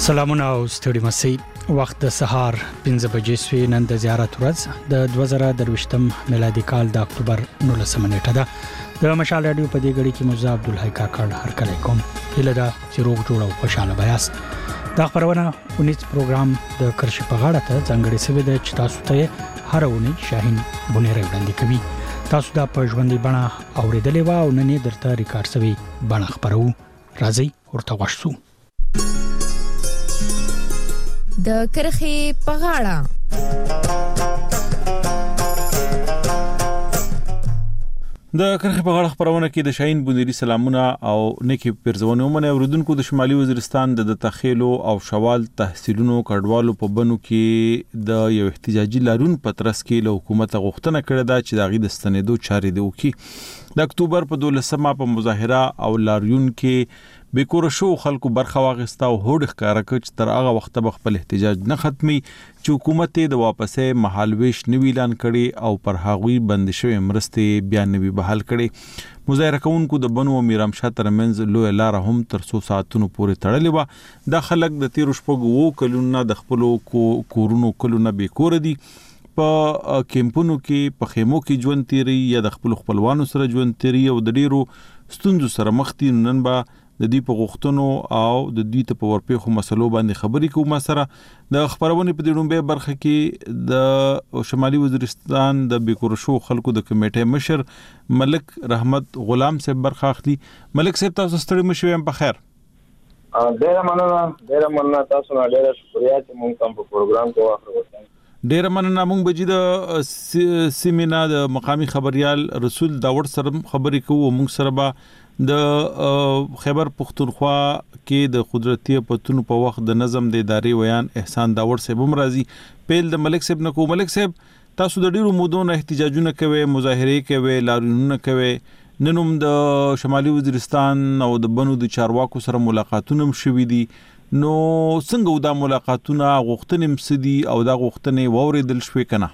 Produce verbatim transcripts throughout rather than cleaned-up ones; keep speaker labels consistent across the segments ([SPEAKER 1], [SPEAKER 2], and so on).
[SPEAKER 1] سلامونه او ستړي مسي وخت د سهار پنځه بجې سوي نن د زیارت ورځ د دوه زره درویشتم میلادي کال د اکتوبر نولسمه نیټه ده د مشال رادیو په دې غړي کې مزه عبدالحی کاکړ هر کله کوم هله دا چې روغ جوړ او خوشاله بیاست دا خبرونه اونیز پروګرام د کرشي په غاړه ته څنګه سوي د چې تاسو ته هر اونۍ شاهین بونیره وړاندې کوي تاسو دا په ژوندۍ بڼه اوریدلې و او نن یې درته ریکارډ سوي بڼه خبرو راځي ورته وښو
[SPEAKER 2] د کرخي په غاړه
[SPEAKER 3] د کرخي په غاړه خبرونه کې د شاهین بونیری سلامونه او نیکی پرزونه ومنه اوریدونکو د شمالي وزیرستان د تخیلو او شوال تحصیلونو کډوالو په بنو کې د یو احتجاجي لارون پترس کې له حکومت غوښتنه کړې ده چې د غي د ستنېدو چارې دی وکي د اکتوبر په دولسمه په مظاهره او لاریون کې بیکور شو خلکو برخه واغستا او هوډ ښکارا کړ تر هغه وخت به خپل احتجاج نه ختمي چې حکومت د واپسې محالويش نوی اعلان کړي او پر هغوی بند شوی مرستې بیان نوی بحال کړي مظاهره کوونکو د بنو میرامشاه ترمنځ لوی لار هم تر څو ساعتونو پورې تړلې و د خلک د تیر شپږو وو کلونو د خپل کورونو کلونه بیکور دي په کیمپونو کې په خیمو کې ژوند تیری یا د خپل خپلوانو سره ژوند تیری او د ډیرو ستوندو سره مخ دي نن با د دې په غوښتنو او د دې ته په ورپېخو مسلو باندې خبرې کوم سره د خبرونه په دې ډومبه برخه کې د شمالي وزیرستان د بیکورشو خلکو د کمیټې مشر ملک رحمت غلام صاحب برخه اخلي ملک صاحب تاسو ستړي مشوي په خیر
[SPEAKER 4] ډیر مننه ډیر مننه تاسو نه ډیر شکریا چې مونږ کوم په پروګرام کې واخره وکړو
[SPEAKER 3] ډیر مننه مونږ بجې د سیمینا د مقامی خبريال رسول داوود سره خبرې کوو مونږ سره به د خیبر پختونخوا کې د قدرتي پتون په وخت د نظم د ادارې ویان احسان داوود صاحب هم راځي پیل د ملک صاحب نکو ملک صاحب تاسو د ډیرو مودونو احتجاجونه کوي مظاهره کوي لاریونونه کوي ننوم د شمالي وزیرستان او د بنو د چارواکو سره ملاقاتونه شوي دي نو څنګه دا ملاقاتونه غوښتنې مسدي او دا غوښتنې ووریدل شوې کنه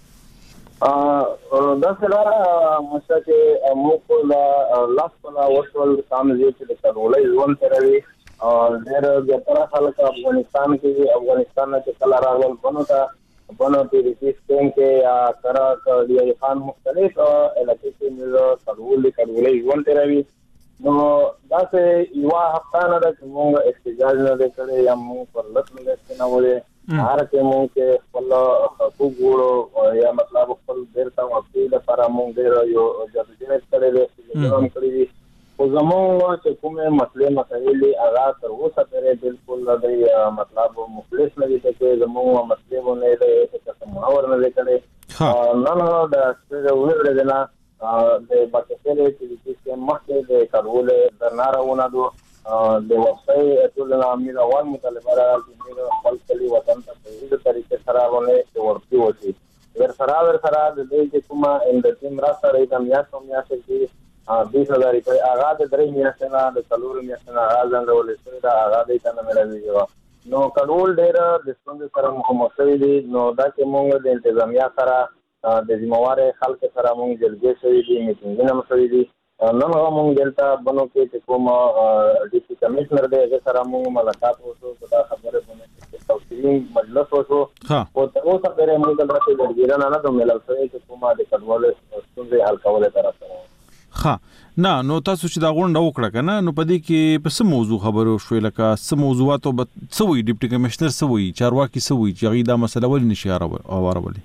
[SPEAKER 4] ا دا سره مشکه مو لا لاس په وشول سامنے چې د کډولې ژوند تروي او ډېر د تر خلک افغانستان کې افغانستان کې کله راغل بنو ته بنو د ریسټین کې یا تر کډی خان مختلف علاقې کې مل کډولې کډولې ژوند تروي نو دا چې یو هفته نه د موږ احتجاج نه وکړي یا موږ پر لټ نه نه وله هر کې موږ کې خپل حقوق ګورو یا مطلب خپل ډیر تا وقتی د لپاره موږ ډیر یو جديت کړی دی چې کړی او زموږ چې کومه مسلې مسایل هغه تر اوسه پرې بالکل د مطلب مخلص نه دي چې زموږ مسلې ونه دي چې محاور نه کړي نه نه د څه ویل نه د باکسلې چې مخکې د کډولې درنارونه دو د وصي ټول امیر اول مطالبه را د خپل کلی وطن ته په دې طریقې سره ونه ورتي وتی ور سره ور سره د دې چې کومه اند تیم را سره د میاشتو میاشتې کې بیس هزار روپۍ هغه د درې میاشتې نه د څلور میاشتې نه هغه ځنګول شوی دا هغه د کنه ملوي نو کډول ډېر د څنګه سره مخمسوي دي نو دا چې موږ د انتظامیه سره د ذمہواره خلک سره موږ جلګې شوی دي میټینګونه مسوي دي نن هغه موږ دلته بنو کې چې کوم ډیپټي کمشنر دی هغه سره موږ ملاقات وکړو دا خبره باندې توصیې مجلس وشو او تر اوسه پرې موږ د راځي ورګیرا نه نه ملل شوی چې کومه د کډوالو ستونزې حل کوله طرف سره
[SPEAKER 3] ها نه نو تاسو چې دا غونډه وکړه کنه نو پدې کې په څه موضوع خبرو شوې لکه څه موضوعات او څه وی ډیپټي کمشنر څه وی چارواکي څه وی چې غي دا مسله ول نشي اورولې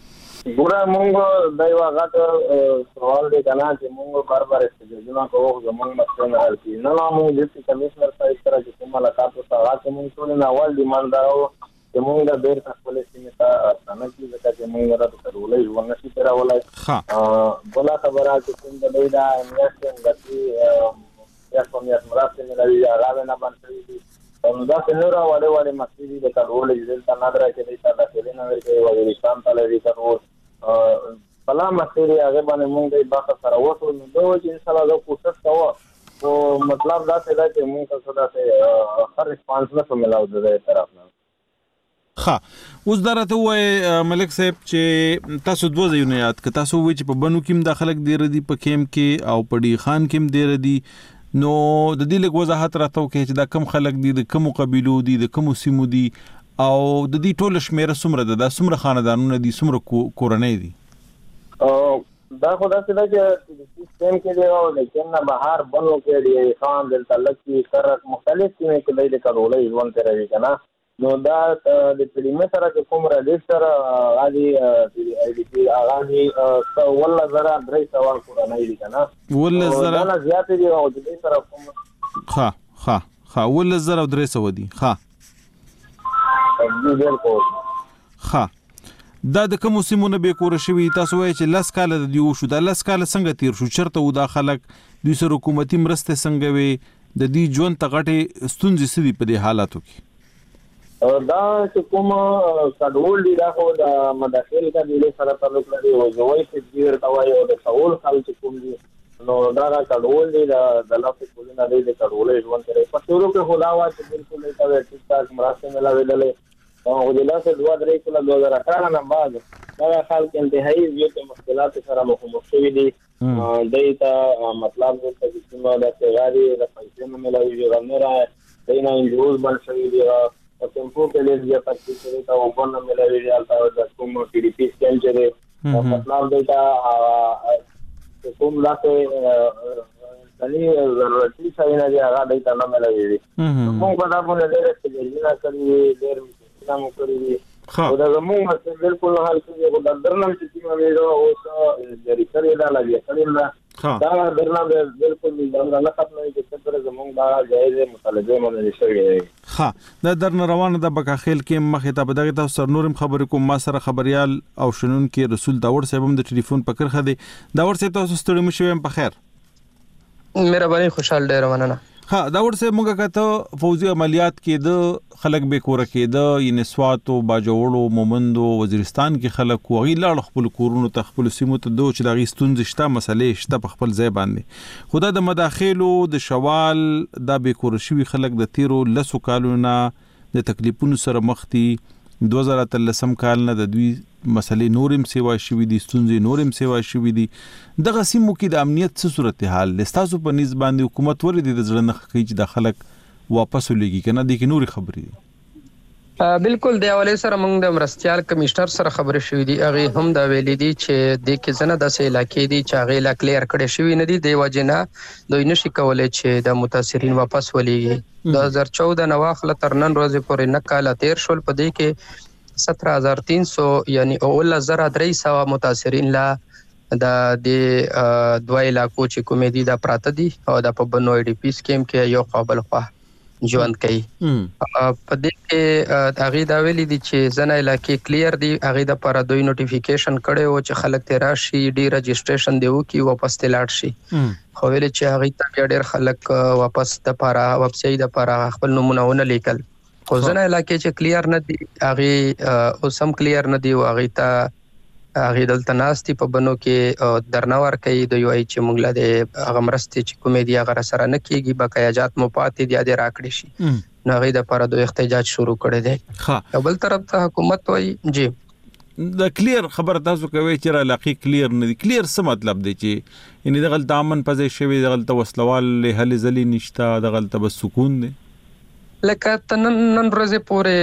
[SPEAKER 4] ګوره مونږ د یو غاټ سوال دی کنه چې مونږ بار بار استجابه کوو زموږ مسله نه حل کیږي نه مونږ د ډیپټي کمشنر سره سره چې کومه ملاقات وکړه چې مونږ ټول نه اول ډیماند راو چې مونږ د ډیر خپل سیمه ته ستنه کې ځکه چې مونږ راته کړولې ژوند نشي تراولای ها بلا خبره چې څنګه دی دا میاشتې غتی یا کوم یو مراسم لري هغه نه باندې نو دا څنګه راوړل وړي مسجد د کډولې ځل ته نه درکې دی تا د کلینه ورکې وغیرستان ته لري کړو بلا مسئله هغه باندې مونږ د باخ سره وته نو دوی چې ان شاء الله کوشش کوو او مطلب دا څه دی چې مونږ څه دا څه هر ریسپانس نه ملاو د طرف نه
[SPEAKER 3] ها اوس درته وای ملک صاحب چې تاسو دوه ځایونه یاد ک تاسو وای چې په بنو کې د خلک ډیر دي په کیم کې او په ډی خان کې ډیر دي نو د دې لږ وضاحت راته وکړي چې دا کم خلک دي، د کومو قبیلو دي، د کومو سیمو دي، او د دې ټول شمیره څومره ده، دا څومره خاندانونه دي، څومره کورنۍ دي؟
[SPEAKER 4] دا خو داسې ده چې سیستم کې دی او لیکن نه بهر بنو کې دی خان دلته لکي کرک مختلف سیمې کې دی د کډوالۍ ژوند تېروي که نه. نو دا د پلیمې سره چې کوم رلیف سره هغه دي آی ډي پي هغه دي اوولس زره درې سوه کورنۍ دي که نه،
[SPEAKER 3] اوولس زره
[SPEAKER 4] دا نه زیاتې دي او د دې سره کوم
[SPEAKER 3] ښه ښه ښه اوولس زره او درې سوه دي. ښه
[SPEAKER 4] بالکل
[SPEAKER 3] ښه. دا د کومو سیمونه بې کوره شوي؟ تاسو وایئ چې لس کاله د دوی وشو، دا لس کاله څنګه تیر شو؟ چېرته وو دا خلک؟ دوی سره حکومتي مرستې څنګه وې؟ د دوی ژوند ته غټې ستونزې څه دي په دې حالاتو کې؟
[SPEAKER 4] دا چې کوم کډوال دي دا خو د مداخل قبیلې سره تعلق لري او زوی چې دوی ورته وایي او د سول خلک چې کوم دي نو دا کډوال دي د لاسې کولونه دی د کډوالۍ ژوند تېروي. په شروع کې خو دا وه چې بلکل یې ته ټیک ټاک مرستې ملاوېدلې او د لاسې دوه درې کله دوه زره اټھارہ نه بعد دغه خلک انتهایي زیاتې مشکلاتو سره مخامخ شوي دي. دوی ته مطلب دلته چې کومه داسې غاړې د پیسې نه ملاوېږي غم نه رایي، دوی نه انجوز بند شوي دي، په ټیمپو کې ډېر زیات تکلیف دی ته اوبه نه ملاوېږي، هلته د کوم ټي ډي پي سکیم چې دی مطلب دوی ته کوم داسې انساني ضرورتي شیونه دي هغه دوی ته نه ملاوېږي. موږ په دا باندې ډېرې سجلونه کړي دي، ډېر مو کړی دي او دا زموږ مسله بالکل نه حل کېږي. خو دا درنم چې کومه ویډیو اوس جاري کړې ده لګیا کړې ده دا درنم بالکل دا نه ختموي چې څه پرې زموږ دا جایزې مطالبې منلې شوې دي.
[SPEAKER 3] ښه دا درنه روانه ده بکاخیل کې مخې ته به دغې تاسو سره نور هم خبرې کوم. ما سره خبریال او شنونکي رسول داور صاحب هم د ټلیفون په کرښه دی. داور صاحب تاسو ستړي مه شوئ، هم په خیر؟
[SPEAKER 5] مهرباني خوشحال ډېره مننه.
[SPEAKER 3] ها داور صاحب موږ کته فوزي عملیات کې د خلک به کور کې د یعنی سواتو باجوړو مومندو وزیرستان کې خلک وغي لاړ خپل کورونو ته خپل سیمو ته دوه چې دغه ستونزې شته مسلې شته په خپل ځای باندې. خدا د مداخلو د شوال د به کور شوي خلک د تیرو لسو کالونو د تکلیفونو سره مخ دي. دوه زره اتلسم کال نه د دوی مسلې نورم سیوا شوي دي، ستونزې نورم سیوا شوي دي. دغه سیمو کې د امنیت څه صورتحال لستاسو په نسبت باندې حکومت ولې د ځړنه کوي چې د خلک واپس ولېږي کنه د کې نوري خبرې دي؟
[SPEAKER 5] بالکل د اولې سره موږ د مرستيال کمشنر سره خبرې شوې دي، هغه هم دا ویلي دي چې د کې زنه د سې علاقې دي چې هغه لا کلیر کړي شوی نه دي، د وجنه دوی نشي کولای چې د متاثرین واپس ولېږي. د دوه هزار چودہ نه واخله تر نن ورځې پورې نه کال تیر شول، په دې کې سترہ ہزار تین سو یعنی اوله زره درې سوه متاثرین لا د د دوه علاقو چې کومې دي د پراته دي او د په بنو ای ډي پی سکیم کې یو قابل خوا ژوند کوي. په دې کې هغه دا ویلي دي چې ځنه علاقې کلیر دي، هغه د پر دوی نوټیفیکیشن کړي او چې خلک ته راشي ډي رجسټریشن دیو کی واپس تلاړ شي. خو ویل چې هغه ته ډېر خلک واپس د پاره ویب سایټ د پاره خپل نمونه لیکل. خو ځنه علاقې چې کلیر نه دي هغه اوس هم کلیر نه دي او هغه ته هغه دلته ناستي په بنو کې درنور کوي د یو ای چې موږ له د هغه مرستې چې کومې دي هغه سره نه کېږي، بقایاجات مو پاتې دي د راکړي شي نو هغه د لپاره د احتجاج شروع کړي دي. ها بل طرف ته حکومت وایي جی
[SPEAKER 3] د کلیر خبر تاسو کوي چې علاقې کلیر نه دي. کلیر څه مطلب دی چې یعنی دغه دامن پځې شوی دغه وسلوال له هلي زلي نشته، دغه بس سکون دی
[SPEAKER 5] لکه تنن نن ورځې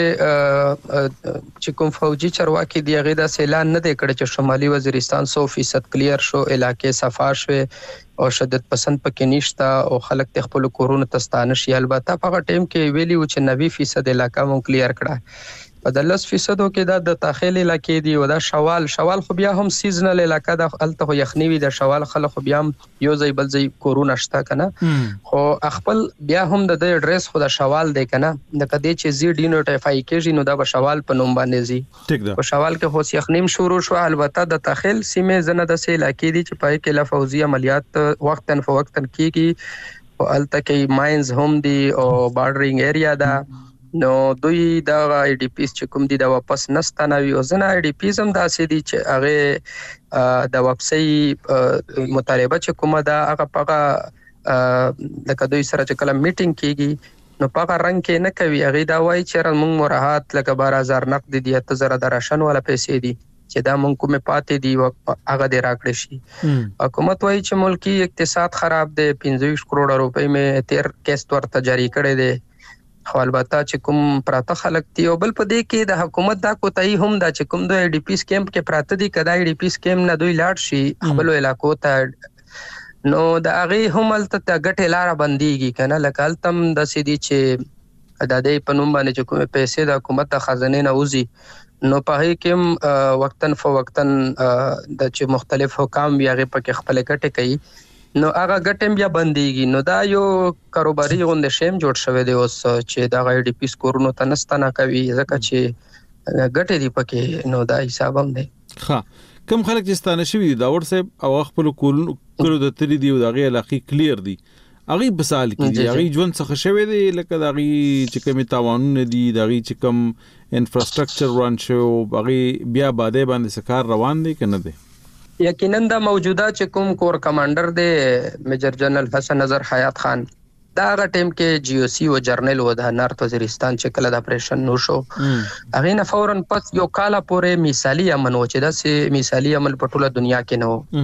[SPEAKER 5] پورې چې کوم فوجي چرواکي دی هغه د اعلان نه دی کړی چې شمالي وزیرستان سو فیصد کلیر شو، علاقې صفا شوه او شدت پسند پکې نشته او خلک ته خپل کورونه تستانه شي. البته په هغه ټیم کې ویلی و چې نوي فیصد علاقہ مون کلیر کړه، په د لس فیصدو کې دا د داخلي علاقې دی او دا شوال شوال خو بیا هم سیزنل علاقہ د الته خو یخنی وي، د شوال خلک خو بیا هم یو ځای بل ځای کورونه شته کنه. خو خپل بیا هم د ایڈریس خو د شوال دی کنه، د کدی چې زی ډی نوټیفای کېږي نو دا به شوال په نوم باندې زی ټیک ده. په شوال کې خو یخنیم شروع شو، البته د داخل سیمه زنه د سې علاقې دی چې پای کې لا فوزي عملیات وختن فوقتن کیږي او الته کې ماینز هم دی او بارډرینګ ایریا ده نو دوی دا ای ډي پیس چې کوم دي دا واپس نستانوي او ځنه ای ډي پیز هم داسې دي چې هغه د واپسي مطالبه چې کومه دا هغه پغه لکه دوی سره چې کله میټینګ کیږي نو پغه رنگ کې نه کوي، هغه دا وایي چې موږ مراحت لکه بارہ هزار نقد دي، اته زره د راشن ولا پیسې دي چې دا مونږ کومه پاتې دی هغه د راکړې شي. حکومت وایي چې ملکی اقتصاد خراب دی، پنځه کروڑ روپۍ مې تیر قسط ورته جاری کړی دی. خو البته چې کوم پراته خلک دی او بل په دې کې د حکومت دا کوتاهي هم دا چې کوم د ای ډي پی کیمپ کې پراته دي کدا ای ډي پی کیمپ نه دوی لاړ شي خپل علاقو ته نو د هغه هم الته غټه لار بنديږي کنه لکه تم د سيدي چې د دې په نوم باندې چې کوم پیسې د حکومت د خزانه نه وزي نو په هغه کې وقتن فو وقتن د چې مختلف حکام بیا غي په خپل کټه کوي نو هغه ګټم بیا بنديږي. نو دا یو کاروباري غوند شیم جوړ شوی دی اوس چې دا غي ډي پی سکورونو تنستانه کوي ځکه چې ګټې دی پکې نو دا حساب هم دی.
[SPEAKER 3] ها کوم خلک چې ستانه شوی دا ور صاحب او خپل کولو د تری دی او دا غي علاقې کلیر دی اغي بسال کې دی اغي ژوند څخه شوی دی لکه دا غي چې کوم تاوانونه دي دا غي چې کوم انفراستراکچر ران شو اغي بیا باندې باندې سکار روان دي کنه دی.
[SPEAKER 5] یقینا دا موجوده چې کوم کور کمانډر دی میجر جنرال حسن نظر حیات خان دا هغه ټیم کې جی او سی او جرنل و د نارت وزیرستان چې کله د اپریشن نو شو هغه نه فورن پس یو کال پورې مثالی امن و چې دا سي مثالی عمل په ټوله دنیا کې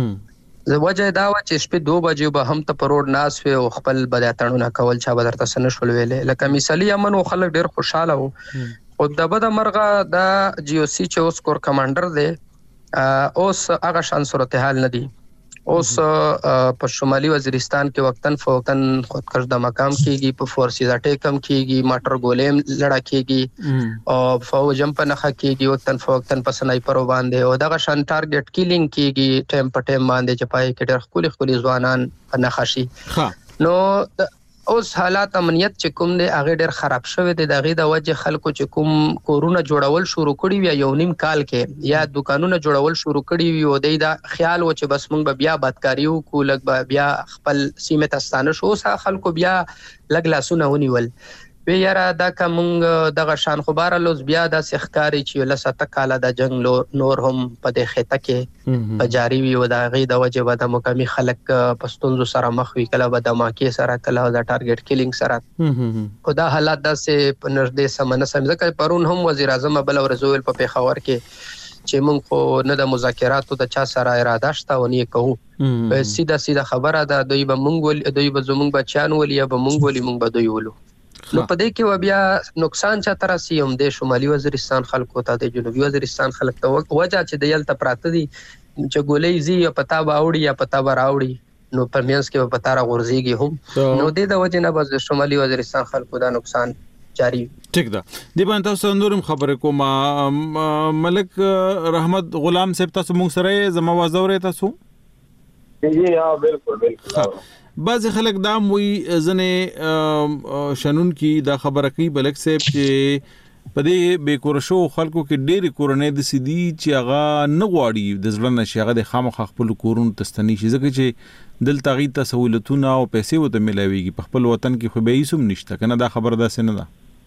[SPEAKER 5] نو زه وجه دا و چې شپې دوه بجې به هم ته په روډ ناس و خپل بداتړونه کول چا بدرته سن شول ویلې لکه مثالی امن و خلک ډیر خوشاله وو او د بده مرغه دا جی او سی چې اوس کور کمانډر دی اوس هغه شان صورتحال نه دي. اوس په شمالي وزیرستان کې وقتن فوقتن خودکش د مقام کېږي په فورسز اٹیک هم کېږي ماټر ګولیم لړا کېږي او فوجم په نخا کېږي وقتن فوقتن په سنایپر باندې او دغه شان ټارګټ کیلینګ کېږي ټیم په ټیم باندې چې پای کې ډېر خولي خولي ځوانان په نخا شي. نو اوس حالات امنیت چې کوم دی هغه ډېر خراب شوی دی دغه د وجه خلکو چې کوم کورونه جوړول شروع کړي وي یو نیم کال کې یا دکانونه جوړول شروع کړي وي او د دا خیال و چې بس موږ بیا بدکاری وکړو لګ بیا خپل سیمه تستانه شو اوس خلکو بیا لګ لاسونه ونیول وی یاره دا کومه دغه شان خبره لوز بیا د سخکاری چې لسته کاله د جنگ نور هم په د خطه کې په جاری وي او د غي د وجه د مقامي خلک پښتونزو سره مخ وی کله د دماکي سره کله د ټارګټ کیلینګ سره خدا حالات د سه پنځه سمنه سم ځکه پرون هم وزیر اعظم بل ورزول په پیښور کې چې مونږ خو نه د مذاکراتو د چا سره اراده شته و نه کوو سیده سیده خبره ده دوی به مونږ ول دوی به زمونږ بچان ول یا به مونږ ول مونږ به دوی ولو نو په دې کې بیا نقصان چا تر سي هم د شمالي وزیرستان خلکو ته د جنوبي وزیرستان خلک ته وجه چې د یلته پراته دي چې ګولې زی یا پتا باوړي یا پتا براوړي نو پر مینس کې پتا را غورځيږي هم نو د د وجه نه بس شمالي وزیرستان خلکو دا نقصان جاری
[SPEAKER 3] ٹھیک ده دی باندې تاسو نورم خبره کوم ملک رحمت غلام صاحب تاسو مونږ سره زما وازوره تاسو
[SPEAKER 4] جی ها بالکل بالکل
[SPEAKER 3] بعض خلک دا موي ځنه شنن کی دا خبره کوي بلک صاحب چې په دې بیکور شو خلکو کې ډېری کورنۍ د سیدي چې هغه نه غواړي د ځړن نشي هغه د خامخ خپل کورون تستنی شي ځکه چې دلته غي تسهولتونه او پیسې وته ملاويږي په خپل وطن کې خو به یې سم نشته کنه دا خبره ده سن ده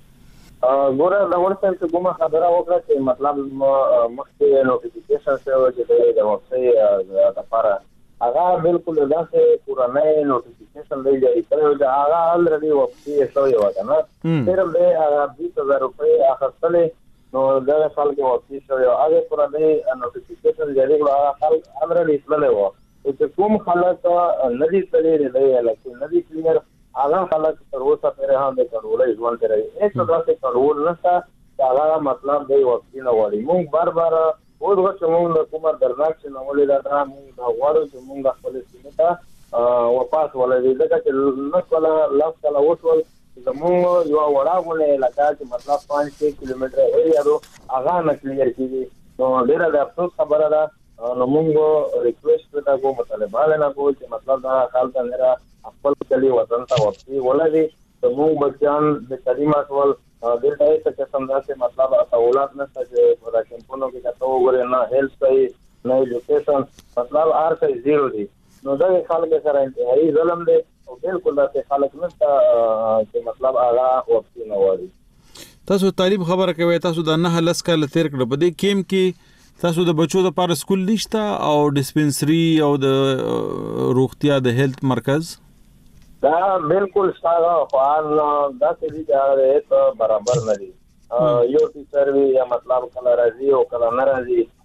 [SPEAKER 4] ګوره دا ورته چې کومه خبره وکړه چې مطلب مخکې نوټیفیکیشن شوی چې د وسې د لپاره هغه بالکل داسې کورنۍ نوټیفیکیشن دی چې دا هغه الریډي وقتی شوی و کنه صرف د هغه بیس هزار روپۍ اخستلې نو دا سال کې وقتی شوی هغه کورنۍ نوټیفیکیشن جاری کړه هغه الریډي تللی و چې کوم خلک ندي تللی دی لکه ندي کلیر هغه خلک تر اوسه پرې هم د کنټرول ځوان کوي هیڅ داسې کنټرول نشته هغه مطلب دی وقتی نه وړي موږ بار بار او دغه چې موږ د کومه درناک چې نوولې دا موږ دا غواړو چې موږ خپل سیمه ته واپس ولې دغه چې نسله لاس کله وټول زموږ یو وړاونه علاقه چې مطلب پنځه کیلومتر ایریا دو هغه نه کلیر کیږي نو ډیره د افسوس خبره ده نو موږ ریکوېسټ وکړو کوم مطالبه نه کوو چې مطلب دا حال ته نه خپل کلی وطن ته ورسي ولې زموږ بچیان د تعلیم اصل دلته هیڅ قسم داسې مطلب اولاد نشته چې په راکمپونو کې تاسو وګورئ نه هیلث صحیح نه ایجوکیشن مطلب هر څه زیرو دي نو دا خلک سره انتهایی ظلم دی او بالکل داسې خلک نشته چې مطلب هغه وخت نه وایي.
[SPEAKER 3] تاسو تعلیم خبره کوي تاسو د نه لس کال تیر کړ په دې کیم کې تاسو د بچو د پاره سکول نشته او ډیسپنسری او د روغتیا د هیلث مرکز
[SPEAKER 4] دا بالکل ستاسو خپل دا چې دا هیڅ برابر نه دي یو ټیچر وی یا مطلب کله راځي او کله نه راځي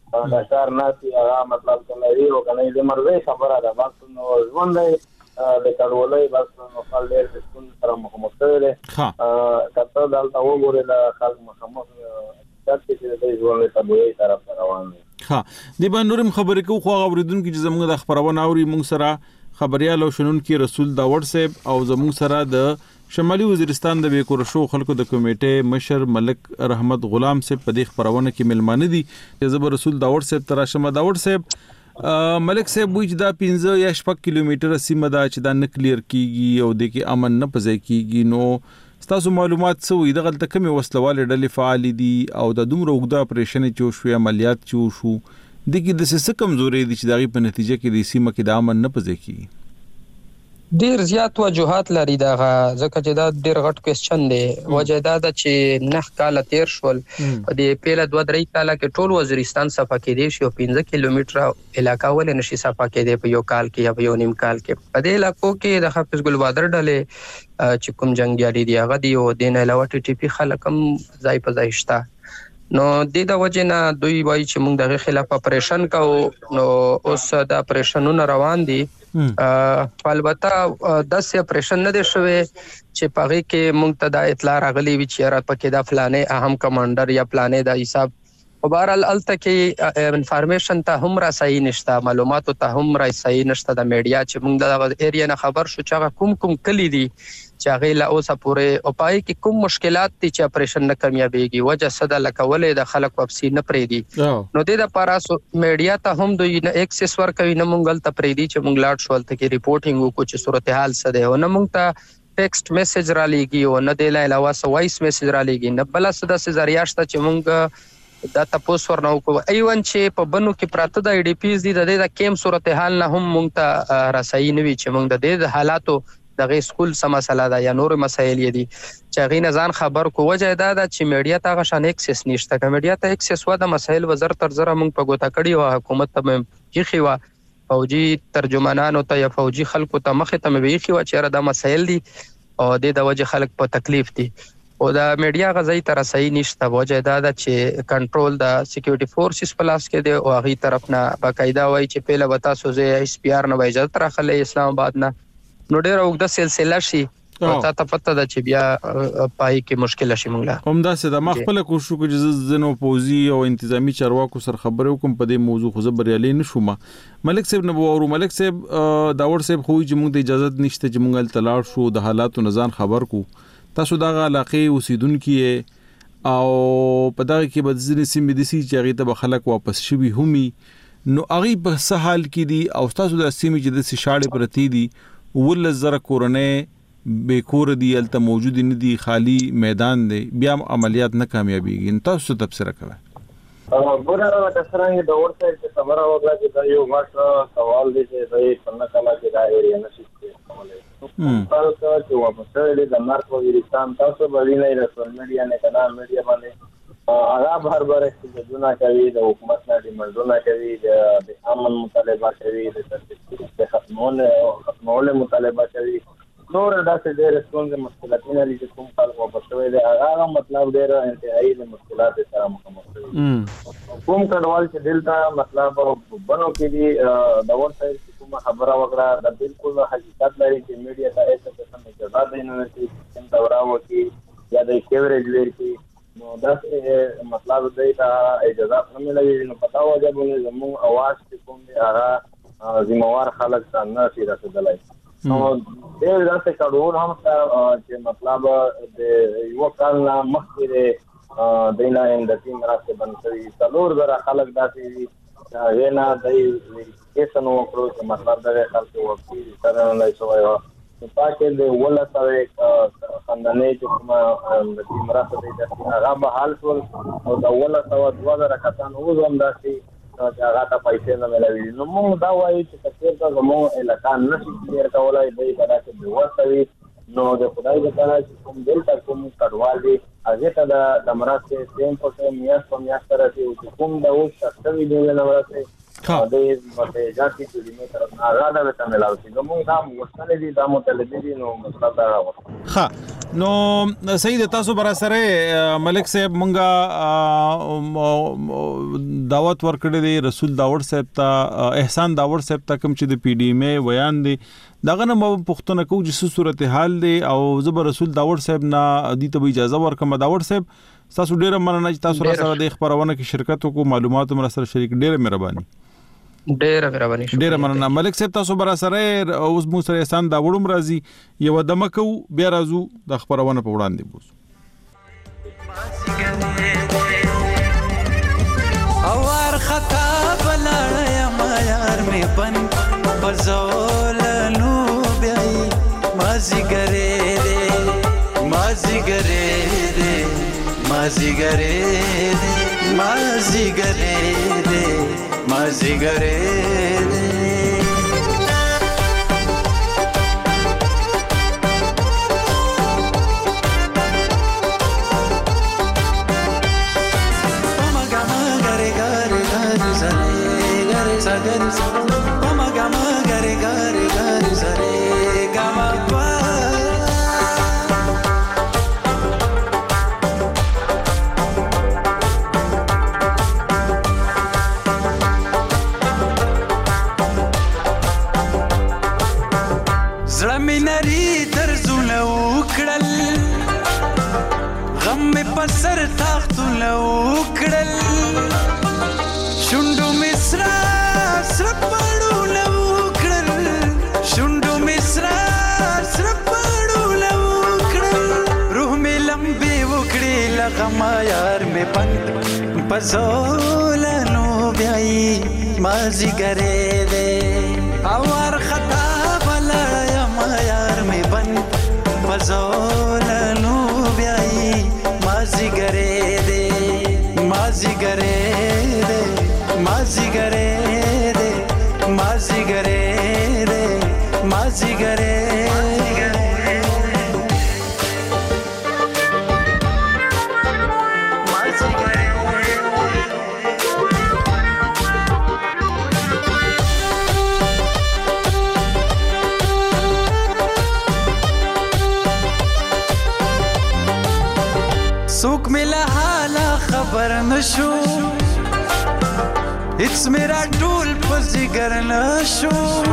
[SPEAKER 4] دا کار ناسي هغه مطلب کوي او کنه دې مرزه خبره ده بس نو ژوند د کډولې بس نو خپل ډېر څه سره مخامخ کړي ها کته دلته وګوره د خلک مخامخ چې د ژوند ته به طرف روان دي
[SPEAKER 3] ها د باندې خبرې کو خو اوریدونکو چې زموږ د خبرونه اوري موږ سره خبريال او شنونکو رسول داوړ صاحب او زموږ سره د شمالي وزیرستان د بیکور شو خلکو د کمیټې مشر ملک رحمت غلام صاحب په دې خبرونه کې ملمانه دي زبر رسول داوړ صاحب تراشمه داوړ صاحب ملک صاحب وایي چې دا پنځه یا شپږ کیلومتره سیمه ده چې دا نه کلیر کیږي او د کې امن نه پځای کیږي نو تاسو معلومات څه وي دغه د کمی وسلواله ډلې فعال دي او د دومره وګړه اپریشن چې شو عملیات چې شو د کې د څه کمزوري دي چې دغه په نتیجه کې د سیمه کې د امن نه پځای کیږي
[SPEAKER 5] ډیر زیات وجوهات لري دا ځکه چې دا ډیر غټ کوېسچن دی وجه دا ده چې نه کال تیر شول د پیله دوه درې کال کې ټول وزیرستان صفه کې دی شو پنځه کیلومتره علاقہ ول نشي صفه کې دی په یو کال کې یا په یو نیم کال کې په دې علاقو کې د حافظ ګل بادر ډلې چې کوم جنگیالي دی هغه دی او د نه علاوه ټي ټي پی خلک هم ځای په ځای شته نو د د وجه نه دوی وایي چې موږ دغه خلاف اپریشن کوو نو اوس د اپریشنونو روان دي البته د سه اپریشن نه دی شوی چې پغې کې موږ ته د اطلاع راغلی وی چې را پکې د فلانه اهم کمانډر یا پلانې د حساب او بهرحال الته کې انفارمیشن ته هم را صحیح نشته معلومات ته هم را صحیح نشته د میډیا چې موږ د ایریا نه خبر شو چې کوم کوم کلی دي چې هغه لا اوسه پورې او پای کې کوم مشکلات دي چې اپریشن نه کامیابیږي وجه صدا لکولې د خلک واپسی نه پرې دي نو د لپاره میډیا ته هم دوی نه ایکسس ور کوي نه مونږ ته پرې دي چې مونږ لاړ شول ته کې ریپورتینګ وکړو چې صورتحال څه ده او نه مونږ ته ټیکسټ میسج را لېږي او نه د علاوه سو وایس میسج را لېږي نه بل څه د ذریعہ شته چې مونږ دا تاسو ورنو کو ایون چې په بنو کې پراته د ای ډی پیز دي د دې کیم صورتحال نه هم مونږ ته رسایي نه وي چې مونږ د دې حالاتو دغه سکول سم مسله ده یا نور مسایل دي چې غي نزان خبر کو وجه دا ده چې میډیا ته غشان ایکسس نشته که میډیا ته ایکسس و د مسایل وزر تر زره مونږ په ګوتا کړی او حکومت ته یخي وا فوجي ترجمانانو ته یا فوجي خلکو ته مخه ته مې یخي وا چې دا مسایل دي او د وجه خلک په تکلیف دي او دا میډیا غزي تر صحیح نشته وجه دا ده چې کنټرول د سکیورټي فورسز پلاس کې دی او هغه طرف نه باقاعده وای چې پیله وتا سوزه اس پی آر نه اجازه راخلې اسلام آباد نه نو ډیره وګړه سلسله شي او تا ته پته ده چې بیا پای کې مشکل شي مونږه
[SPEAKER 3] هم دا څه د مخبل کوشش کوي چې زنو پوزي او انتظامی چارواکو سره خبرې وکم په دې موضوع خو زبريالي نشوم ملک صاحب نو او ملک صاحب داوړ صاحب خو چې موږ د اجازه نشته چې موږ تلاړ شو د حالاتو نزان خبر کو تاسو دا علاقې اوسیدونکو او په دغه کې به ځینې سیمې د سي چې هغه ته خلک واپس شوي همي نو هغه په سهال کې دي او تاسو د سیمې چې د شاړې پرتی دي ول زره کورنۍ بیکور دی الته موجود نه دی خالی میدان دی بیا عملیات نه کامیابیږي تاسو تفسیر کوئ
[SPEAKER 4] ګوره د څنګه د ورته چې خبره وکړه چې دا یو غټ سوال دی چې د څنګه کلا کې دا ایریا نشي کولای تاسو چې واپس د مارک وزیرستان تاسو باندې نه رسول میډیا نه کنا میډیا باندې هغه هر بار چې دونه کوي د حکومت نه منځونه کوي د امن مطالبه کوي د ختمونه ختمونه مطالبه کوي نور داسې ډېر څنګه مشکلات نه لري چې کوم خلک واپس وي دا هغه مطلب ډېر انتهایی د مشکلات سره مخامخ دي کوم کډوال چې دلته مطلب بنو کې دي د ورته کوم خبره وکړه دا بالکل حقیقت لري چې میډیا ته ایسه څه نه اجازه نه لري چې دا وراوي یا د کوریج ورکی نو دا مطلب دی دا اجازه نه ملوي نو پتا وځي چې زموږ اواز کوم دی هغه ذمہوار خلک څنګه سي رسېدلای نو دې راته کډوال هم چې مطلب د یو کال نه مخکې د نه د تیم راته باندې څلور زره خلک داسې دا وینا د کیسه نو کړو چې مطلب دا خلک وقفي سره نه شوی په پاکه د ولته خندنې چې کوم د تیم راته د هغه به حال ټول او د ولته او د وزره کتان او هم داسې چې هغه ته پیسې نه ملوي نو موږ دا وایو چې کثیر ته زموږ علاقه نشي کلیر کولای دی دا چې د ورسوي نو د خدای د تعالی چې کوم دلته کوم کډوال دي هغه ته د د مراسته سیم په سیم میاشت په میاشت راځي او کوم د اوس شخصي دی نه ورسي ها د په ځاتي چې دې تر هغه د ته ملاوي نو موږ دا مستند دي دا مطلب دي نو مطلب دا
[SPEAKER 3] ها نو صحیح د تاسو برا سره ملک صاحب مونږه دعوت ورکړې دی رسول داوړ صاحب ته احسان داوړ صاحب ته کوم چې د پی ډی ایم ای ویان دی داغه نه پښتنه کو چې صورتحال دی او زبر رسول داوړ صاحب نه د ته اجازه ورکم داوړ صاحب تاسو ډیره مننه چې تاسو سره د خبرونه کې شرکت کو معلومات مر سره شریک ډیره مهرباني
[SPEAKER 5] ډیره مهرباني
[SPEAKER 3] ډیره مننه ملک صاحب تاسو برا سره اوس مو سره احسان داوړم راځي یو دمکو بیا راځو د خبرونه په وړاندې بوس
[SPEAKER 6] اوار خطا بلړیا ما یار می بن بزول نو بیاي مازی ګره دې مازی ګره دې مازی ګره دې مازی ګره دې مازی ګره دې سر تاخت لو کړل شوندو مصرا سر پړو لو کړل شوندو مصرا سر پړو لو کړل روح می لمبي وکړي لغما یار می پند پزول نو بیاي مازی ګره دې اور خطا بلا ما یار می پند پزول نو بیاي مازی ګره دې مازی ګره دې مازی ګره دې مازی ګره دې مازی ګره سوک ملا حالا خبر نشو اټس میرا ټول پزګر نشو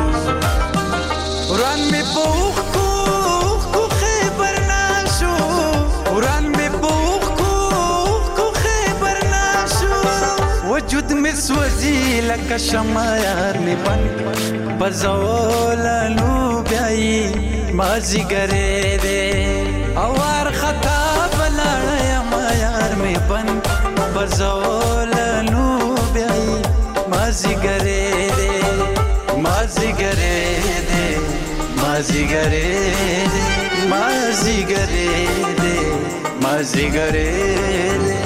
[SPEAKER 6] وران می پوخ کو کو خبر نشو وران می پوخ کو کو خبر نشو وجود می سوځي لکه شمع یار می بن بزول نو بیاي مازی ګره دې اور خطا بلړیا ما یار می بن بزول نو بیاي مازی ګره دې مازی ګره دې مازی ګره دې مازی ګره دې مازی ګره دې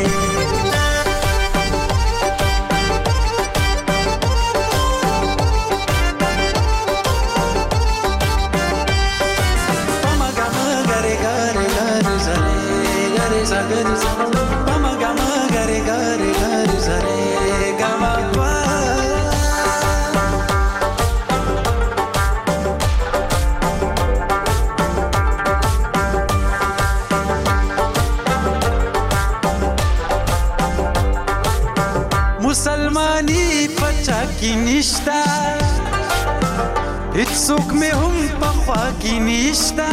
[SPEAKER 6] مسلمانی پچا کی نشتا هیڅوک مې هم په خوا کې نشتا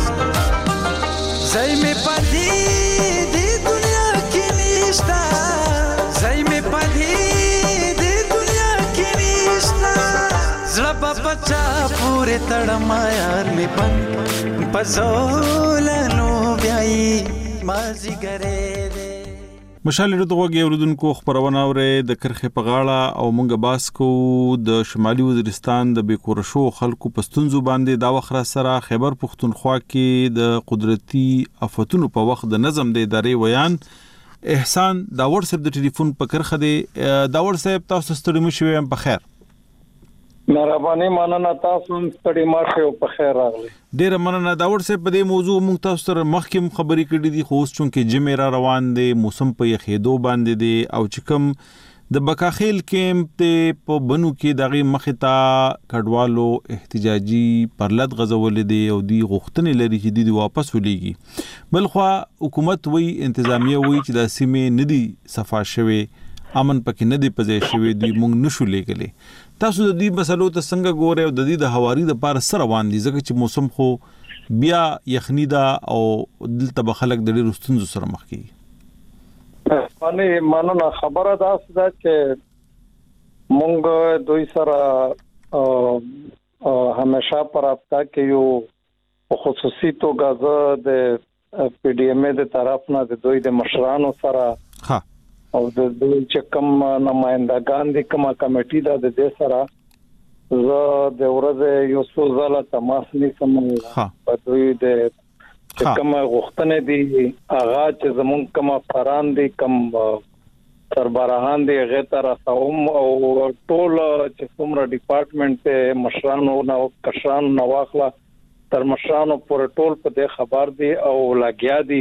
[SPEAKER 6] زای مې پدې دې دنیا کې نشتا زای مې پدې دې دنیا کې نشتا زړه په پچا پورې تړم یار مې پن پزول نو بیاي مازی ګره دې
[SPEAKER 3] مشال ردوږي اوردونکو خبرونه اورې د کرخه په غاړه او مونږ باس کو د شمالي وزیرستان د بیکورشو خلکو پښتونزو باندې دا وخره سره خیبر پښتونخوا کې د قدرتي آفتونو په وخت د نظم د ادارې ویان احسان داوړ صاحب د ټلیفون په کرخه دی داوړ صاحب تاسو ستړي مو شوي په خیر
[SPEAKER 7] مهرباني مننه تاسو هم ستړي ماشه او په خیر راغلي
[SPEAKER 3] ډیر مننه داوړ صاحب په دې موضوع مونږ تاسو سره مخکې خبرې کړې دي خو اوس چونکې جمعه را روان دي موسم په یخېدو باندې دي او چې کوم د بکاخیل کیمپ ته په بنو کې دغه مختا کډوالو احتجاجي پرلط غزولې دي او دی غوښتنې لري چې دی واپس ولېږي. بلخوا حکومت وی انتظامیه وی چې د سیمې ندي صفا شوي امن پکې ندي پځې شوي دی مونږ نشو لګلې. تاسو د دې مسلو ته څنګه ګورئ او د دې د هواري د پار سره روان دي ځکه چې موسم خو بیا یخنی دا او دلته بخلک د ډېر ستونزو سره مخ کیږي؟
[SPEAKER 7] باندې مانو خبره ده چې مونږ دوی سره همیشه پر رابطه کې یو خصوصي توګه د پی ډی ایم د طرف نه د دوی د مشرانو سره
[SPEAKER 3] ها
[SPEAKER 7] او د دوی چې کوم نمائندگان دي کومه کمیټي ده د دې سره زه د ورځې یو څو ځله تماس نیسم په دوی د چې کوم غوښتنې دي هغه چې زمون کوم فران دي کوم سربراهان دي هغه تر اوسه او ټول چې څومره ډپارټمنټ ته مشرانو نو کشرانو نو واخلا تر مشرانو پر ټول په دې خبر دي او لاګیا دي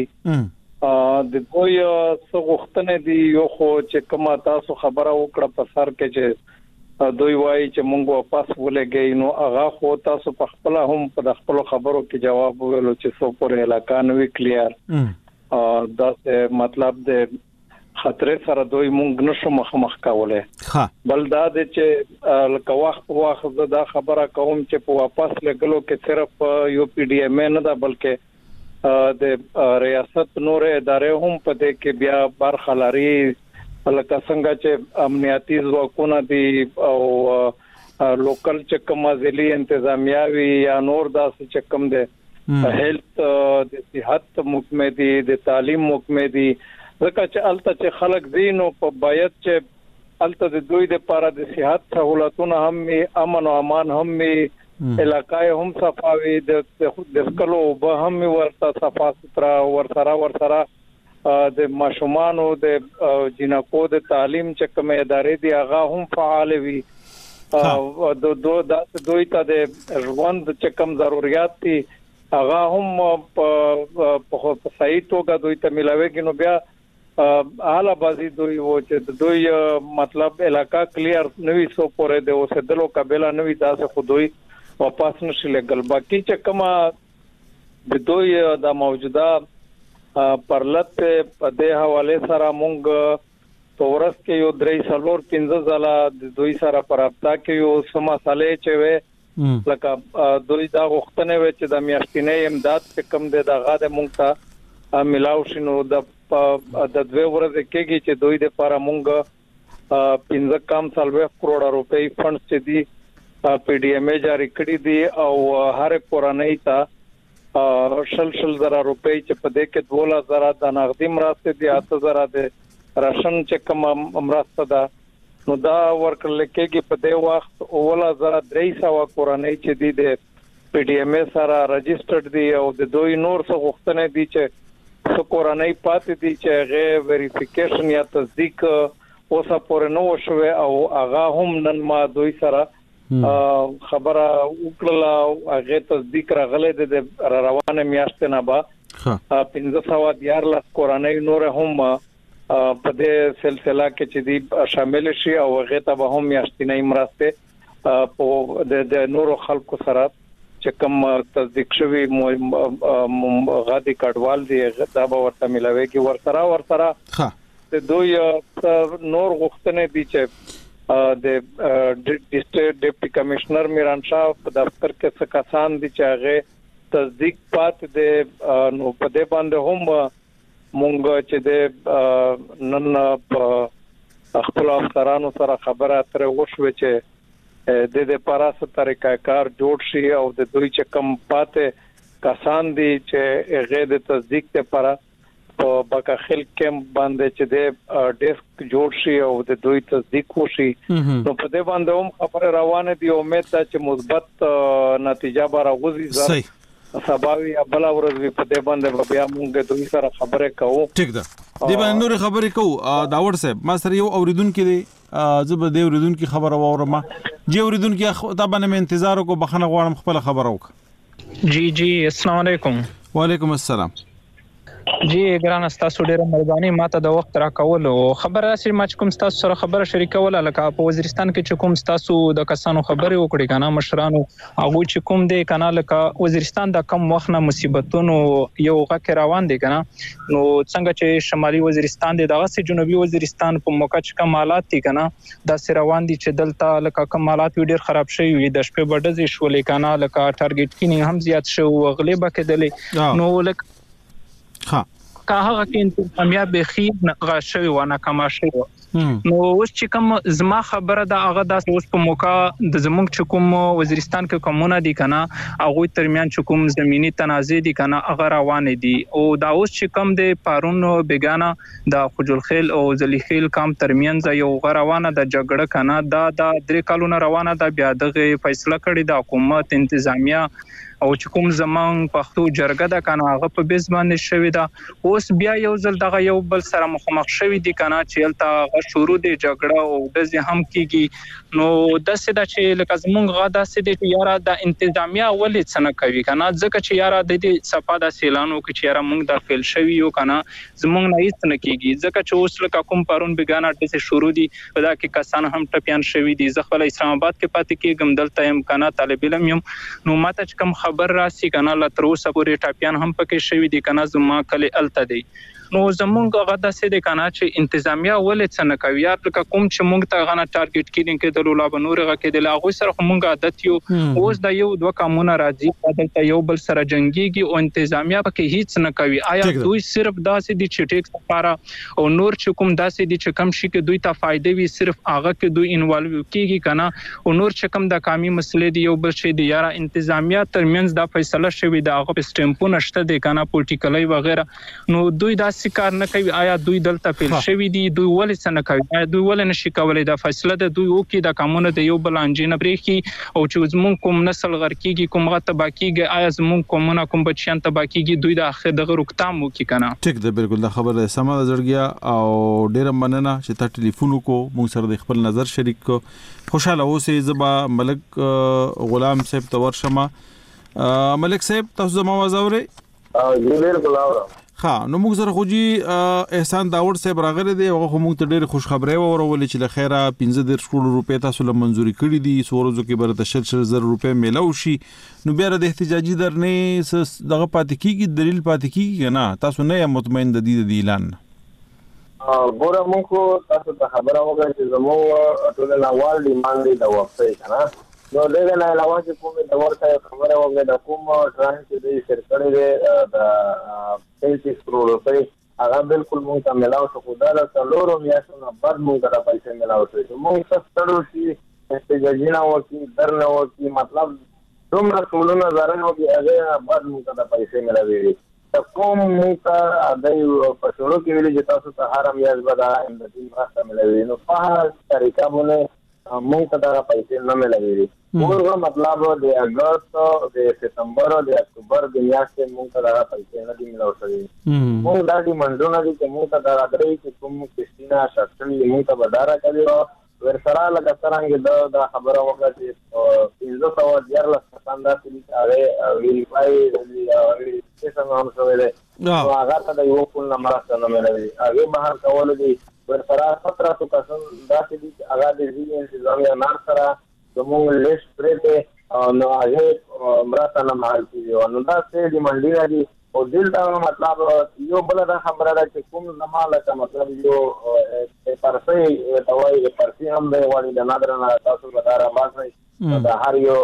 [SPEAKER 7] د دوی څو غوښتنې دي یو خو چې کوم تاسو خبره وکړه په سر کې چې دوی وایي چې مونږ واپس ولګي نو هغه خو تاسو په خپل هم په خپل خبرو کې جواب ویلو چې څو پر علاقہ نوې کلیر دا څه مطلب د خطر سره دوی مونږ نشو مخ کولای بل دا د چې لکه وخت وخت دا خبره کوم چې په واپس لګلو کې صرف یو پی ډی ایم نه ده بلکې د ریاست نور ادارې هم په دې کې بیا برخه لري لکه څنګه چې امنیتي ځواکونه دي او لوکل چې کوم ځلي انتظامیه وي یا نور داسې چې کوم دي هیلث د صحت محکمه دي د تعلیم محکمه دي ځکه چې الته چې خلک دین او په باید چې الته د دوی د لپاره د صحت سہولتونه هم امن او امان هم علاقای هم صفاوي د د کلو به هم ورته صفا سترا ورسره ورسره د ماشومان او د جنکو د تعلیم چې کوم ادارې دي هغه هم فعال وي او د دوه د دوی ته د ژوند چې کوم ضرورت دي هغه هم په صحیح توګه دوی ته ملاويږي نو بیا اعلی بازي دوی و چې دوی مطلب علاقہ کلیر نوې سو پورې د اوسېدلو قابل نوې تاسو خو دوی واپس نشي لګل باقي چې کوم د دوی د موجوده پرلط په دې حواله سره مونږ په ورځ کې یو درې سلور پنځه ځله د دوی سره پر رابطه کې یو سم مسالې چې وې لکه دوی دا غوښتنه وې چې د میاشتنې امداد په کم د دغه د مونږ ته ملاو شنو د د دوه ورځې کېږي چې دوی د لپاره مونږ پنځه کم سلوي کروڑ روپۍ فند چې دي پی ډی ایم جاری کړی دي او هر کورنۍ ته شل شل زره روپۍ چې په دې کې دوه زره د نغدي مرسته دي اته زره د راشن چې کوم مرسته ده نو دا ورکړل کېږي په دې وخت اوله زره درې سوه کورنۍ چې دي د پی ډی ایم سره رجسټرډ دي او د دوی نور څه غوښتنې دي چې څو کورنۍ پاتې دي چې هغه ویریفیکیشن یا تصدیق اوسه پورې نو شوه او هغه هم نن ما دوی سره خبره وکړه هغه تصدیق راغله د روانه میاشتې نه با پنځه سوه دیارلس کورنۍ نور هم په دې سلسله کې چې دی شامل شي او هغه ته به هم میاشتنۍ مرسته په د نورو خلکو سره چې کوم تصدیق شوی غادي کډوال دی دا به ورته ملاويږي ورسره ورسره د دوی نور غوښتنې دي چې د ډیسټریکټ ډیپټي کمشنر میران شاه په دفتر کې څه کسان دي چې هغه تصدیق پات دي نو په دې باندې هم مونږ چې د نن په خپل افسرانو سره خبره تر وشو چې د دې پاراسه طریقې کار جوړ شي او د دوی چې کم پاتې کسان دي چې هغه د تصدیق لپاره په بکاخیل کیمپ باندې چې د ډیسک جوړ شي او د دوی تصدیق وشي نو په دې باندې هم خبره روانه دي امید ده چې مثبت نتیجه به راوځي
[SPEAKER 3] صحیح
[SPEAKER 7] سباوی ابل ورځ په دې باندې بیا موږ دوی سره خبره کوو
[SPEAKER 3] ټیک ده دې باندې نور خبرې کوو داور صاحب ما سره یو اوریدونکو دی زه به دې اوریدونکو خبره واورم جی اوریدونکو دا باندې انتظار کو بخنه غواړم خپل خبره وک
[SPEAKER 8] جی جی السلام علیکم
[SPEAKER 3] وعلیکم السلام
[SPEAKER 8] جی ګران تاسو ډیره مهرباني ماته د وخت راکول او خبره سي ما کوم تاسو سره خبره شریکول لکه په وزیرستان کې چې کوم تاسو د کسانو خبرې وکړي کنه مشرانو هغه چې کوم دی کنه لکه وزیرستان د کم وخت نه مصیبتونو یو غکه روان دي کنه نو څنګه چې شمالي وزیرستان دی دغه سي جنوبي وزیرستان په موقع چې کمالات دي کنه د سي روان دي چې دلته لکه کمالات ډیر خراب شوی وي د شپې بډز شولې کنه لکه ټارګټ کینی هم زیات شو غلیبه کېدلې نو لکه
[SPEAKER 3] ها
[SPEAKER 8] که هغه کې انتظامیه به خې غشوي و نه کما شوی نو اوس چې کوم زما خبره دا هغه د اوس په موقع د زمونږ چې کوم وزیرستان کې کومونه دي کنه هغه ترمیان چې کوم زمینی تنازع دي کنه هغه روان دي او دا اوس چې کوم د پارون بیگانه د خجل خیل او ذلی خیل کام ترمیان یو غروانه د جګړه کنه دا د درې کالونو روانه د بیا دغه فیصله کړی د حکومت انتظامیه او چې کوم زمان پښتو جرګه دا کنه هغه په بیس باندې شوی دا اوس بیا یو ځل دغه یو بل سره مخامخ شوی دي کنه چې الته شروع دي جګړه او د زه هم کیږي نو د سده چې لکه زمونږ غا د سده چې یاره د انتظامیه ولې څنګه کوي کنه ځکه چې یاره د دې صفه د سیلانو کې چې یاره مونږ د فیل شوی یو کنه زمونږ نه هیڅ نه کیږي ځکه چې اوس لکه کوم پرون بیگانه د شروع دي په دا کې کسان هم ټپيان شوی دي ځکه خپل اسلام آباد کې پاتې کېږم دلته هم کنه طالب علم یم نو ماته چې کوم خبر راسي کنه لا تر اوسه پورې ټاپیان هم پکې شوی دي کنه زما کله الته دي نو زمونږ هغه د سې د کنه چې انتظامیه ولې څنګه کوي یا لکه کوم چې مونږ ته غنه ټارګټ کړي کې د رولا بنور غ کې د لاغو سره مونږ عادت یو اوس د یو دوه قانون راځي عادت یو بل سره جنگيږي او انتظامیه پکې هیڅ نه کوي آیا دوی صرف داسې دي چې ټیکس لپاره او نور چې کوم داسې دي چې کم شي کې دوی ته فائدې وي صرف هغه کې دوی انوالو کیږي کنه او نور چې کوم د قومي مسلې دی یو بل شي دی یاره انتظامیه ترمنځ د فیصله شوی د هغه سټمپونه شته د کنه پولیټیکلي وغیرہ نو دوی دا کار نه کوي آیا دوی دلته پیل شوی دي دوی ولې څنګه کوي آیا دوی ولې نشي کولای د فیصله د دوی او کې د قانون د یو بل انجینه بریخي او چې زمون کوم نسل غر کیږي کوم غته باکیږي آیا زمون کومونه کوم بچیان ته باکیږي دوی د اخر دغه روکتام وکي کنه
[SPEAKER 3] ټیک ده بالکل دا خبره سمه زړګیا او ډیره مننه چې تا ټلیفون کو مونږ سره د خپل نظر شریک کو خوشاله اوسې زبا ملک غلام صاحب تور شمه ملک صاحب تاسو زما आवाज اورئ
[SPEAKER 4] جی بالکل اورم
[SPEAKER 3] ها نو موږ سره خوجي احسان داوود صاحب راغله دی هغه خو موږ ته ډېر خوش خبره ورولې چې لخيره پنځه کروڑ روپے تاسو له منزوري کړې دي سورزو کې برته شل شل زر روپے ملو شي نو بیا د احتجاجي درنه دغه پاتې کیږي دلیل پاتې کیږي نه تاسو نه مطمئن د دې اعلان
[SPEAKER 4] ګوره موږ تاسو ته خبره وکړه چې زموږ ټول نوال ډیماند دی د وقفې کنه نو دغه نه علاوه چې کومه د ورته خبره وکړه د کوم ټرانس چې د شرکت دی د پنځه کروڑ روپے هغه بالکل مونږ ته ملاو شو دا د څلورو میاشتو بعد مونږ ته پیسې ملاو شو مونږ څه ستړو چې استجاجي نه وکی درنه وکی مطلب دومره ټولونه زارنه وکی هغه بعد مونږ ته پیسې ملاوي کوم مونږ ته د په شروع کې ویل چې تاسو ته هر میاشت به دا اندازې راځي ملاوي نو په هر طریقه باندې مونږ ته دا پیسې نه ملاوي موږ مطلب د اگست د سپتمبر او د اکتوبر د میاشتې مونږ ته دا پیسې نه دي ملاو شوي مونږ دا دي منځونه دي چې مونږ ته دا درې چې کوم کښتینه شخصي مونږ ته بداره کوي ورسره لکه څنګه دا خبره وکړه چې پنځه سوه دیارلس کسان داسې دي چې هغې ویریفای ویریفیکیشن هم شوی دی نو هغه ته د یو پول نه مرسته نه ملوي هغې بهر کولو دي ورسره ستره سو کسان داسې دي چې هغه د ځینې انتظامیه نار سره زموږ لیست پرې نو هغې مرسته نه مهال کېږي نو داسې دي منډي دي او دلته مطلب یو بل دا خبره ده چې کوم زما لکه مطلب یو پرسۍ ته وایي پرسۍ هم دی غواړي د نادر نه تاسو به دا راباسئ د هر یو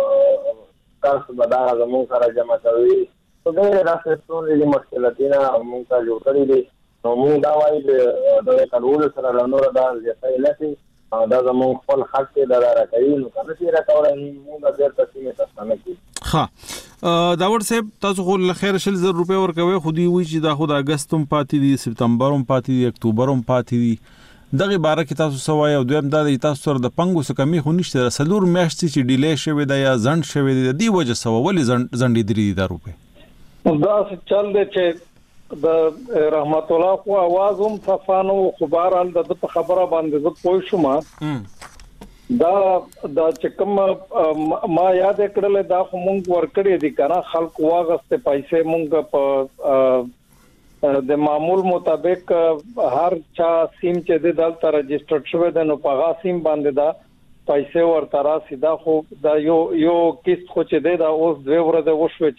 [SPEAKER 4] کس به دا زموږ سره جمع کوي نو ډېرې داسې ستونزې دي مشکلتونه موږ ته جوړ کړي دي نو موږ دا وایي د دغه کډولو سره له نوره دا زیاتی نه شي دا زموږ خپل حق دی دا راکوي نو که نه شي راکولی موږ به بېرته سیمې ته ستانه کړي
[SPEAKER 3] ها داور صاحب تاسو خو لخير شل زر روپے ورکوي خو دی وی چې دا خو د اگست هم پاتې دي سپتمبر هم پاتې دي اکتوبر هم پاتې دي دغه باره کې تاسو سوای او دویم دا د تاسو سره د پنګو څخه کمی خو نشته سلور میاشتې چې ډیلی شوی دی یا ځنډ شوی دی دی وجه سو ولې ځنډ ځنډې درې دا روپے
[SPEAKER 7] دا چل دی چې د رحمت الله خو आवाज هم صفانو خبرال د خبره باندې زه پوه شوم دا دا چې کوم ما یاد کړل دا خو مونږ ورکړې دي کنه خلک واغسته پیسې مونږ په د معمول مطابق هر چا سیم چې د دلته رجسټر شوی د نو په سیم باندې دا پیسې ورته راسي. دا خو دا یو یو کیست خو چې دا اوس دوه ورځې وشوي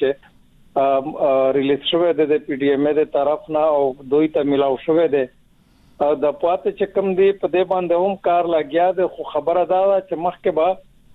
[SPEAKER 7] چې ریلیز شوی د پی ډی ایم د طرف نه او دوی ته ملاو شوی دی. د پاتې چې کوم دی په دې باندې هم کار لګیا دی، خو خبره دا ده چې مخکې به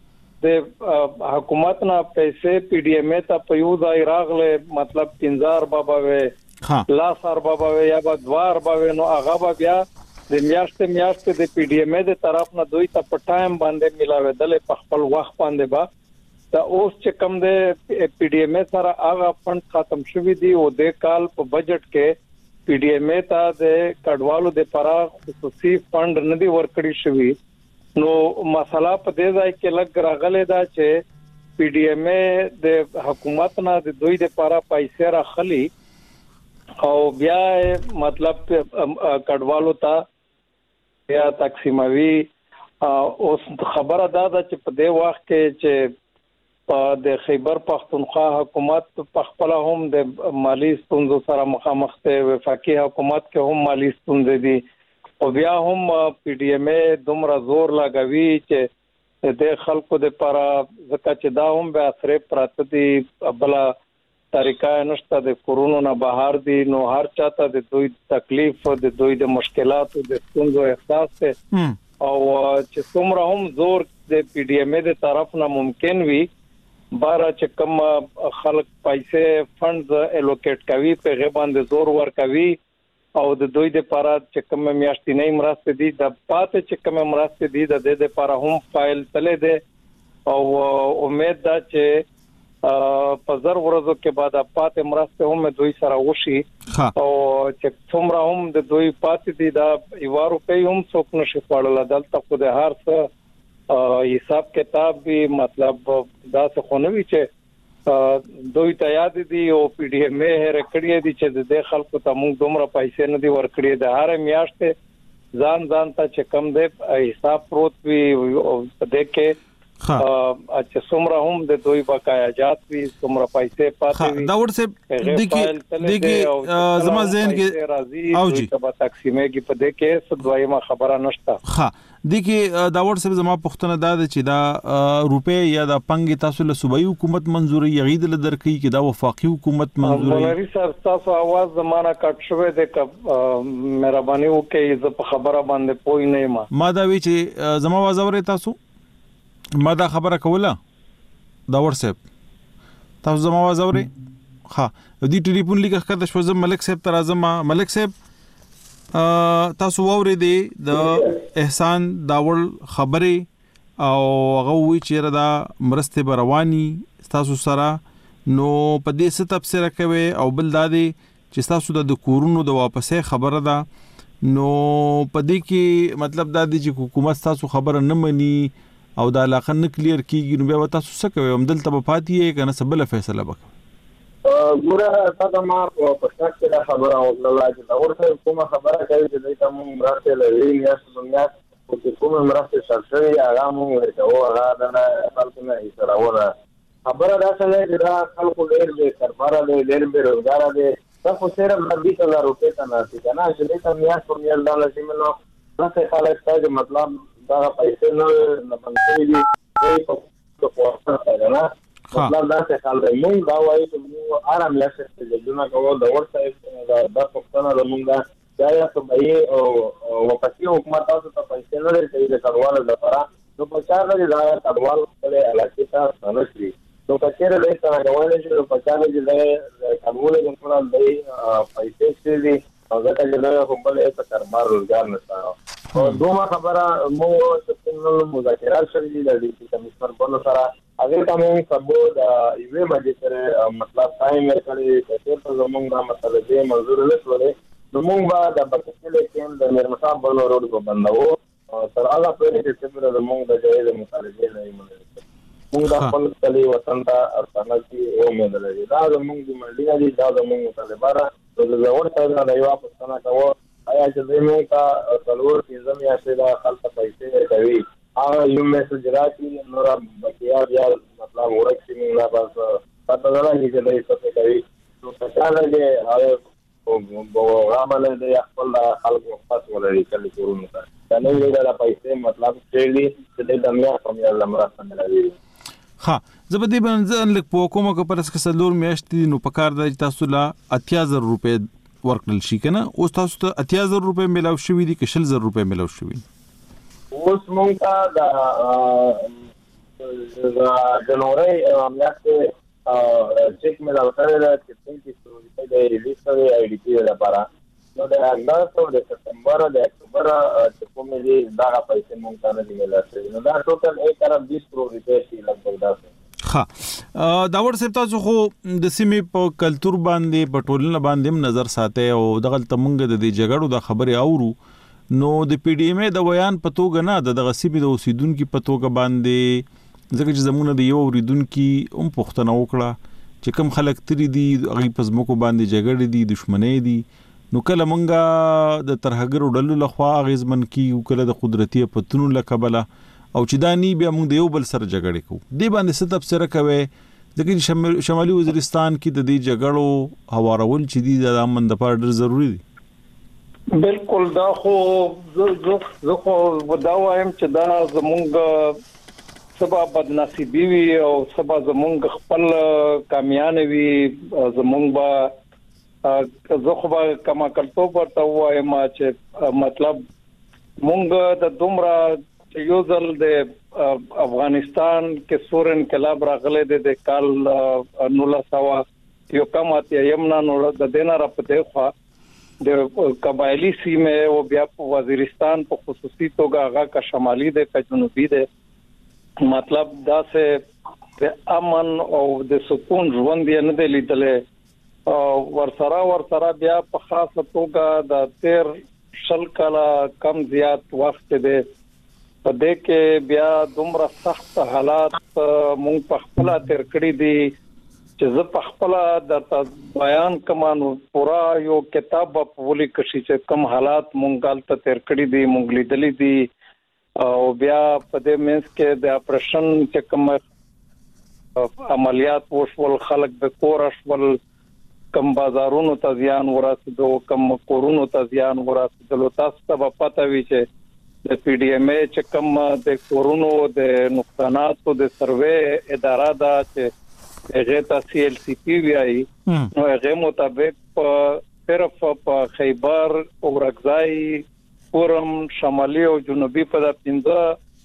[SPEAKER 7] د حکومت نه پیسې پی ډی ایم ته په یو ځای راغله، مطلب پنځه اربه به لاس اربه به یا به دوه اربه، نو هغه به بیا د میاشتې میاشتې د پی ډی ایم د طرف نه دوی ته په ټایم باندې ملاوېدل په خپل وخت باندې به. دا اوس چې کوم د پی ډی ایم سره هغه فند ختم شوی دی او د کال په بجټ کې پی ډی ایم ته د کډوالو د لپاره خصوصي فند نه دی ورکړی شوی. نو مسله په دې ځای کې لګ راغله دا چې پی ډی ایم د حکومت نه د دوی د لپاره پیسې راخلي او بیا مطلب کډوالو ته بیا تقسیموي. اوس خبره دا ده چې په دې وخت کې چې د خیبر پختونخوا حکومت په خپل هم د مالی ستونزو سره مخامخ دی، وفاقي حکومت کې هم مالی ستونزې دي، او بیا هم پی ډی ایم دومره زور لګوي چې د خلکو د لپاره ځکه چې دا هم به اثرې پراته دي، بله طریقه نشته، د کورونو نه بهر دي، نو هر چاته د دوی تکلیف د دوی د مشکلاتو د ستونزو احساس دی. او چې څومره هم زور د پی ډی ایم د طرف نه ممکن وي، بارا چې کوم خلک پیسې فند الوکیټ کوي په غو باندې زور ور کوي او د دوی د لپاره چې کوم میاشتنۍ مرسته دي د پاتې چې کوم مرسته دي د دې لپاره هم فایل تللی دی. او امید ده چې په زر ورځو کې بعد پاتې مرسته هم دوی سره وشي او چې څومره هم د دوی پاتې دي دا یو روپۍ هم څوک نشي خوړل. دلته خو د هر څه حساب کتاب به مطلب دا څه خو نه وي چې دوی ته یاد دي او پی ډی ایم هر کړی دي چې د خلکو ته موږ دومره پیسې نه دي ورکړي. د هر میاشتې ځان ځان ته چې کم دی حساب پروت وي او دې کې چې څومره هم د دوی بقایاجات وي، څومره پیسې پاتې وي.
[SPEAKER 3] دا ورسه دغه دغه زما ذهن کې راځي او جی
[SPEAKER 7] په تقسیمه کې په دې کې څه دویمه خبره نشته.
[SPEAKER 3] ها دغه دا ورسه زما پښتنه دا چې دا روپې یا د پنګ تاسو له صوبایي حکومت منزوري یغید له درکې کې دا وفاقي حکومت منزوري.
[SPEAKER 7] مولوی صاحب تاسو आवाज زمانہ کټ شوې ده، مهرباني وکړئ زه په خبره باندې پوي نه یم.
[SPEAKER 3] ما دا وی چې زما आवाज اورئ تاسو، ما دا خبره کوله دا ورسپ تاسو زما आवाज اورئ. ها دې ټلیفون لیکه کړه شو زم ملک صاحب تر اعظم ملک صاحب تاسو ووري دي د احسان داول خبره او هغه وی چې دا مرسته برواني تاسو سره، نو په دې ست تفسیر کوي او بل دادي چې تاسو د کورونو د واپسې خبره ده، نو په دې کې مطلب دا دی چې حکومت تاسو خبره نه مني او دا علاقه نه کلیر کیږي، نو بیا تاسو څه کوئ؟ هم دلته په پاتې کنه سبله فیصله وکړه.
[SPEAKER 4] ګوره تا ما په پښتو کې دا خبره وکړه چې دا ورته کومه خبره کوي چې دوی ته موږ مرسته لري یا څنګه او چې کومه مرسته شرطي هغه موږ ورته هغه نه خپل نه سره وره خبره دا څنګه چې دا خلکو ډېر دې کاربار دې ډېر به روزګار دې تاسو سره بیس هزار روپے ته نه ځي کنه چې دې ته میاش په میل ډالر سیمنو راځي خلک ته مطلب دا پیسې نه نه پنځه دي دې په په څه نه مطلب دا څه حال دی. موږ دا وایو چې موږ آرام لاسه چې دونه کوو د ورته دا د پښتنه د موږ دا یا څه به او وقتی حکومت تاسو ته پیسې نه لري د کډوالو لپاره، نو په چا نه دا کډوال خپل علاقې ته نشي، نو په چیرې له څنګه غواړي چې په چا نه د کډوالو لپاره د پیسې سړي او دا چې له خپل څه کاربار روزګار نشته. او دوه خبره مو چې مذاکرات شوي د دې کمیشنر په سره اگر کومه سبو د ایوه باندې سره مطلب ټایم ورکړي چې څه زمونږ د مسله دې منظور نه شولې، نو موږ به د بکسل کې د مرمصاب بنو روډ کو بندو تر هغه پورې چې څه د موږ د جایز مطالبه نه ایمنل موږ د خپل کلی وطن ته ارسانه کې امید لري. دا زموږ د منډي دي، دا زموږ مطالبه را د ورته د یو پښتنه کوو آیا چې زموږ کا څلور کې زمیا چې دا خلک پیسې کوي هغه یو میسج راځي نور بیا بیا مطلب ورکې نه بس پته نه لګي چې دې څه کوي، نو څنګه دې هغه غامل د خپل خلکو خاص ولري کله کورونه ته دا نه ویل دا پیسې مطلب چې د دنیا په یو لمرسته ملوي.
[SPEAKER 3] ها زبدي بنځن لک په کومه کو پرس کې سلور میاشتې نو پکار د تاسو لا اتیا زر روپے ورکړل شي کنه اوس تاسو ته اتیا زر روپے ملاو شوې دي کې شل زر روپے ملاو شوې
[SPEAKER 4] اوس مونږ ته د د نورې میاشتې چیک ملاو کړل چې څنګه د ریلیز سره آی ډی پی لپاره نو د اګست او د سپتمبر او د اکتوبر چې کومې دي دا پیسې مونږ ته نه دي ملاتړي نو دا ټوټل یک ارب بیس کروڑ روپے شي لګول دا
[SPEAKER 3] ها دا ور سره تاسو خو د سیمې په کلچر باندې په ټولنه باندې نظر ساتي او دغه تمنګ د دې جګړو د خبرې اورو نو د پی ډی ایم د بیان پتوګ نه د غصبې د اوسیدونکو پتوګ باندې ځکه چې زمونه د یو اوریدونکو هم پښتنه وکړه چې کم خلک تری دي غي پزموکو باندې جګړې دي دښمنۍ دي نو کله مونږه د ترهګر ډلو لخوا غیزمن کی کله د قدرتي پتونو لکبله او چې دانی بیا مونږ د یو بل سره جګړې کوو دی باندې ست تفسیر کوي ځکه شمالي وزیرستان کې د دې جګړو هوارول چې دي د امن د پاره ډېر ضروری دي.
[SPEAKER 7] بالکل دا خو زه زه خو دا وایم چې دا زمونږ سبا بدنصیبی وی او سبا زمونږ خپل کامیان وی زمونږ با زه خو به کما کلتو ورته وایم چې مطلب مونږ د دومره یو ځل د افغانستان کې سور انقلاب راغله د کال نولا سوا یو کمات یمنا نو د دینه را پته خو د قبایلی سیمه او بیا په وزیرستان په خصوصي توګه هغه کا شمالي د کا جنوبي د مطلب دا سه د امن او د سکون ژوند یې نه دی لیدلې ورسره ورسره بیا په خاصه توګه د تیر شل کاله کم زیات وخت دی په دې کې بیا دومره سخت حالات مونږ په خپل تیر کړی دي چې زه په خپل د بیان کمانو پورا یو کتاب په ولي کشي چې کم حالات مونږ غلط تیر کړی دي مونږ لیدلې دي او بیا په دې مینس کې د اپریشن چې کوم عملیات وشول خلک د کورشول کم بازارونو ته ځان ورسېدو کم کورونو ته ځان ورسېدو تاسو ته پته وی چې د پی ډی ایم ای چې کم د کورونو د نقصاناتو د سروې اداره دا چې هغه ته سی ال سی پی وی آی نو هغه مطابق صرف په خیبر او رغزای پورم شمالي او جنوبي په د پنځه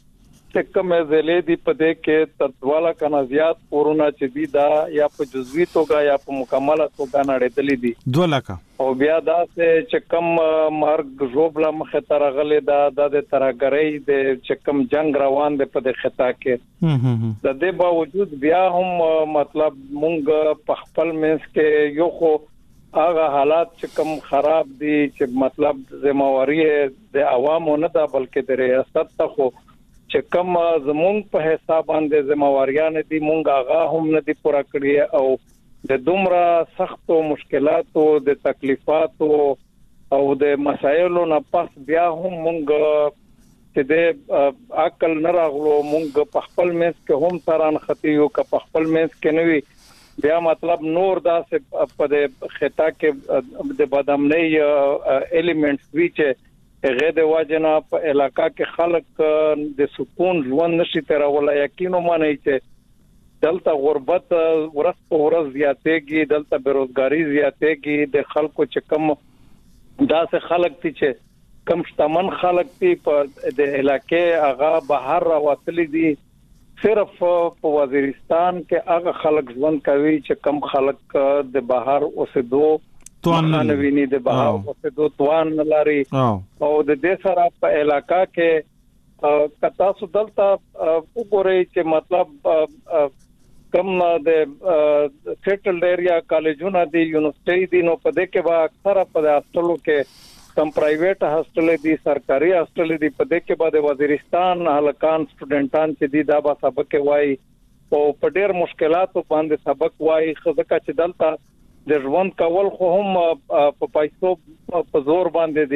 [SPEAKER 7] چې کومه ځلې دی په دې کې تدواله کنه زیات کورونا چې دی دا یا په جزوی توګه یا په مکمله توګه نړیدلې دي
[SPEAKER 3] دوه لکه او
[SPEAKER 7] بیا دا چې کم مرګ جوړه مخه ترغلې دا د ترګرۍ د چې کم جنگ روان دی په دې خطا کې د دې باوجود بیا هم مطلب مونږ په خپل منځ کې یو خو هغه حالات چې کم خراب دي چې مطلب ذمہواری د عوامو نه ده بلکې د ریاست ته خو چې کم زمونږ په حساب باندې ذمہواریان دي مونږ هغه هم نه دي پوره کړی او د دومره سختو مشکلاتو د تکلیفاتو او د مسایلو نه پس بیا هم مونږ چې د عقل نه راغلو مونږ په خپل منځ کې هم سران خطیو که په خپل منځ کې نه وي بیا مطلب نور دا سه په د خطا کې د بدامنۍ الیمنټس وی چې غیر د واجنا په علاقہ کې خلک د سکون ژوند نشي ترول یقینو مانی چې دلته غربت ورځ په ورځ زیاتېږي دلته بیروزګاری زیاتېږي د خلکو چې کم دا سه خلک دي چې کم شتمن خلک دي په د علاقې هغه بهر راوتلي دي صرف په وزیرستان کې هغه خلک ژوند کوي چې کم خلک د بهر اوسېدو توان نه ویني د بهر اوسېدو توان نه لري او د دې سره په علاقہ کې کتا سو دلته وګورئ چې مطلب کم د سیټلډ ایریا کالجونه دي یونیورسيټي دي نو په دې کې با اکثره په هاستلو کې کم پرایویټ هاستل دي سرکاري هاستل دي په دې کې بعد وزیرستان هلکان سټوډنټان چې دي دا به سبق وایي او په ډېر مشکلاتو باندې سبق وایي خزکه چې دلته د ژوند کول خو هم په پیسو په زور باندې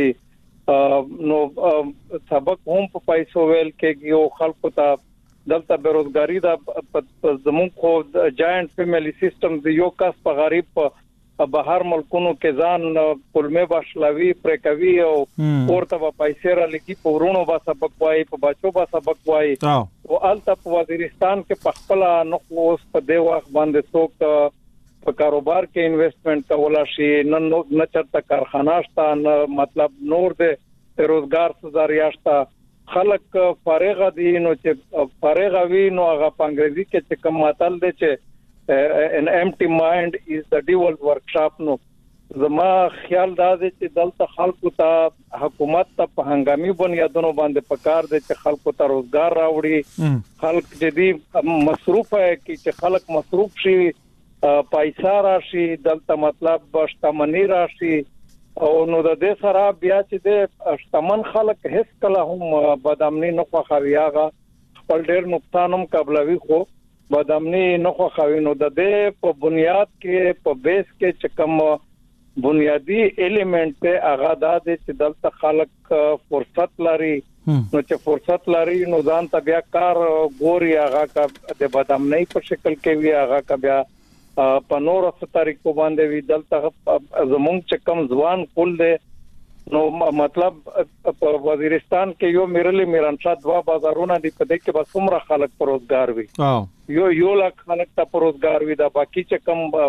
[SPEAKER 7] دي نو سبق هم په پیسو ویل کې یو خلکو ته دلته بیروزګاری دا زموږ خو جاینټ فیملی سیستم دی یو کس په غریب په بهر ملکونو کې ځان کلمه بشلوي پرکوي او ورته په پیسې را لګي په ورونو با سبق وایي په بچو با سبق وایي او الته په وزیرستان کې په خپل نو اوس په دی وخت باندې څوک په کاروبار کې انویسټمنٹ کولا شي نن نو نه چرته کارخانه شته نه مطلب نور د روزګار ذریعہ شته خلک فارغ دي نو چې فارغ وي نو هغه په انګریزي کې چې کوم متل دی چې an empty mind is the devil's workshop نو زما خیال دا دی چې دلته خلکو ته حکومت ته په هنګامي بنیادونو باندې پکار دي چې خلکو ته روزګار راوړي خلک جدي مصروف ہے چې خلک مصروف شي پیسې راشي دلته مطلب شتمنی راشي او نو د دې سره بیا چې د شتمن خلک هیڅ کله هم بدامنی نه خوخوياغه خپل ډېر نقصان هم قبلوي خو بدامنی نه خوخوي نو د دې په بنیاد کې په بیس کې چې کوم بنیادی الیمنٹ ته هغه د چې دلته خلک فرصت لري نو چې فرصت لري نو ځان ته بیا کار ګوري هغه کا د بدامنی په شکل کې وی هغه کا بیا په نور څه طریقو باندې وی دلته زمونږ چې کم ځوان کول دي نو مطلب په وزیرستان کې یو میرلې میرانشاه دوا بازارونه دي په دې کې بس عمر خلک پر روزګار وي یو یو لاک خلک ته پر روزګار وي دا باقی چې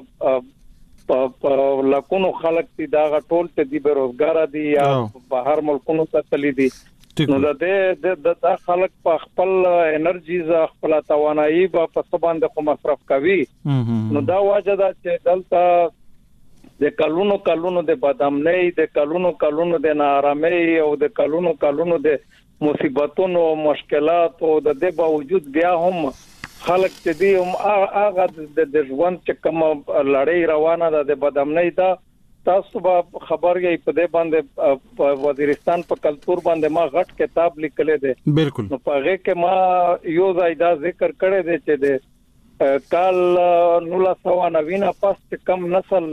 [SPEAKER 7] کم په لکونو خلک دي دا ټول ته دي به روزګار دي یا بهر ملکونو ته تللی دي نو د دې د خلک په خپل انرژیز خپل توانایي په سباند خو مصرف کوي نو دا واجه دا چې دلته د کلونو کلونو د بدامنۍ د کلونو کلونو د ناارامۍ او د کلونو کلونو د مصیبتونو مشکلات او د دې باوجود بیا هم خلک چې دی هم هغه د ژوند چې کوم لړۍ روانه ده د بدامنۍ دا تاسو به خبر یې په دې باندې وزیرستان په کلتور باندې ما غټ کتاب لیکلې ده بالکل نو په هغه کې ما یو ځای دا ذکر کړی دی چې د کال نولس سوه نوي پس کم نسل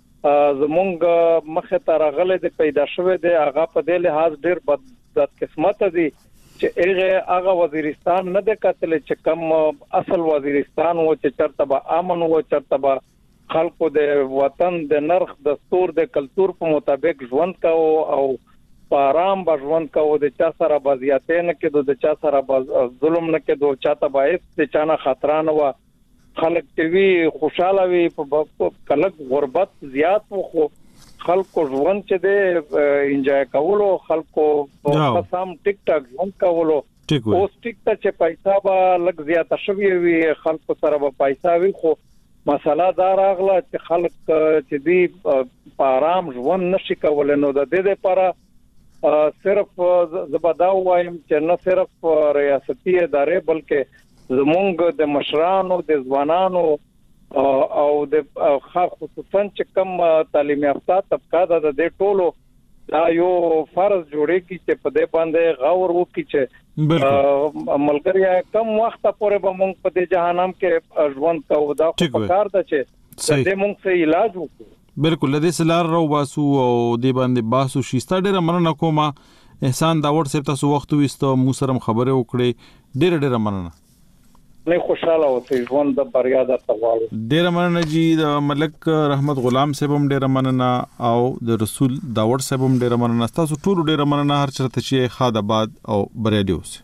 [SPEAKER 7] زمونږ مخه ته راغله د پیدا شوه دی هغه په دې لحاظ ډیر بد قسمت دي چې هغه هغه وزیرستان نه د کتل چې کم اصل وزیرستان و چې چرته به امن و چرته به خلکو د وطن د نرخ دستور د کلتور په مطابق ژوند کاو او په آرام به ژوند کاو د چا سره بازیاتې نه کېدو د چا سره ظلم نه کېدو چاته باعث د چانه خطرانه و خلک ټوي خوشاله وي په کلک غربت زیات و خو خلکو ژوند چې د انجوای کولو خلکو په سم ټیک ټاک ژوند کولو اوس ټیک ته چې پیسې به لږ زیاته شوي وي خلکو سره به پیسې وي خو مسله دا راغله چې خلک چې دی په آرام ژوند نشي کولای نو د دې لپاره صرف زبدا وایم چې نه صرف ریاستي ادارې بلکې زمونږ د مشرانو د ځوانانو او د خصوصا چې کم تعلیم یافته طبقه د دې ټولو دا یو فرض جوړیږي چې په دې باندې غور وکړي چې ملګریا کم وخت پورې به مونږ په دې جهنم کې ژوند کوو دا په کار ده چې دې مونږ څه علاج وکړو
[SPEAKER 3] بالکل د سلار رو باسو او دې باندې باسو شيستا ډیره مننه کوم احسان داوړ صاحب تاسو وخت وستو مو سره خبره وکړې ډیره ډیره مننه
[SPEAKER 7] نه خوشاله اوسئ ژوند د بریا د تغواړو
[SPEAKER 3] ډیره مننه جی د ملک رحمت غلام صاحب هم ډیره مننه او د رسول داوړ صاحب هم ډیره مننه تاسو ټول ډیره مننه هر چرته چې خاد آباد او بریا دی اوس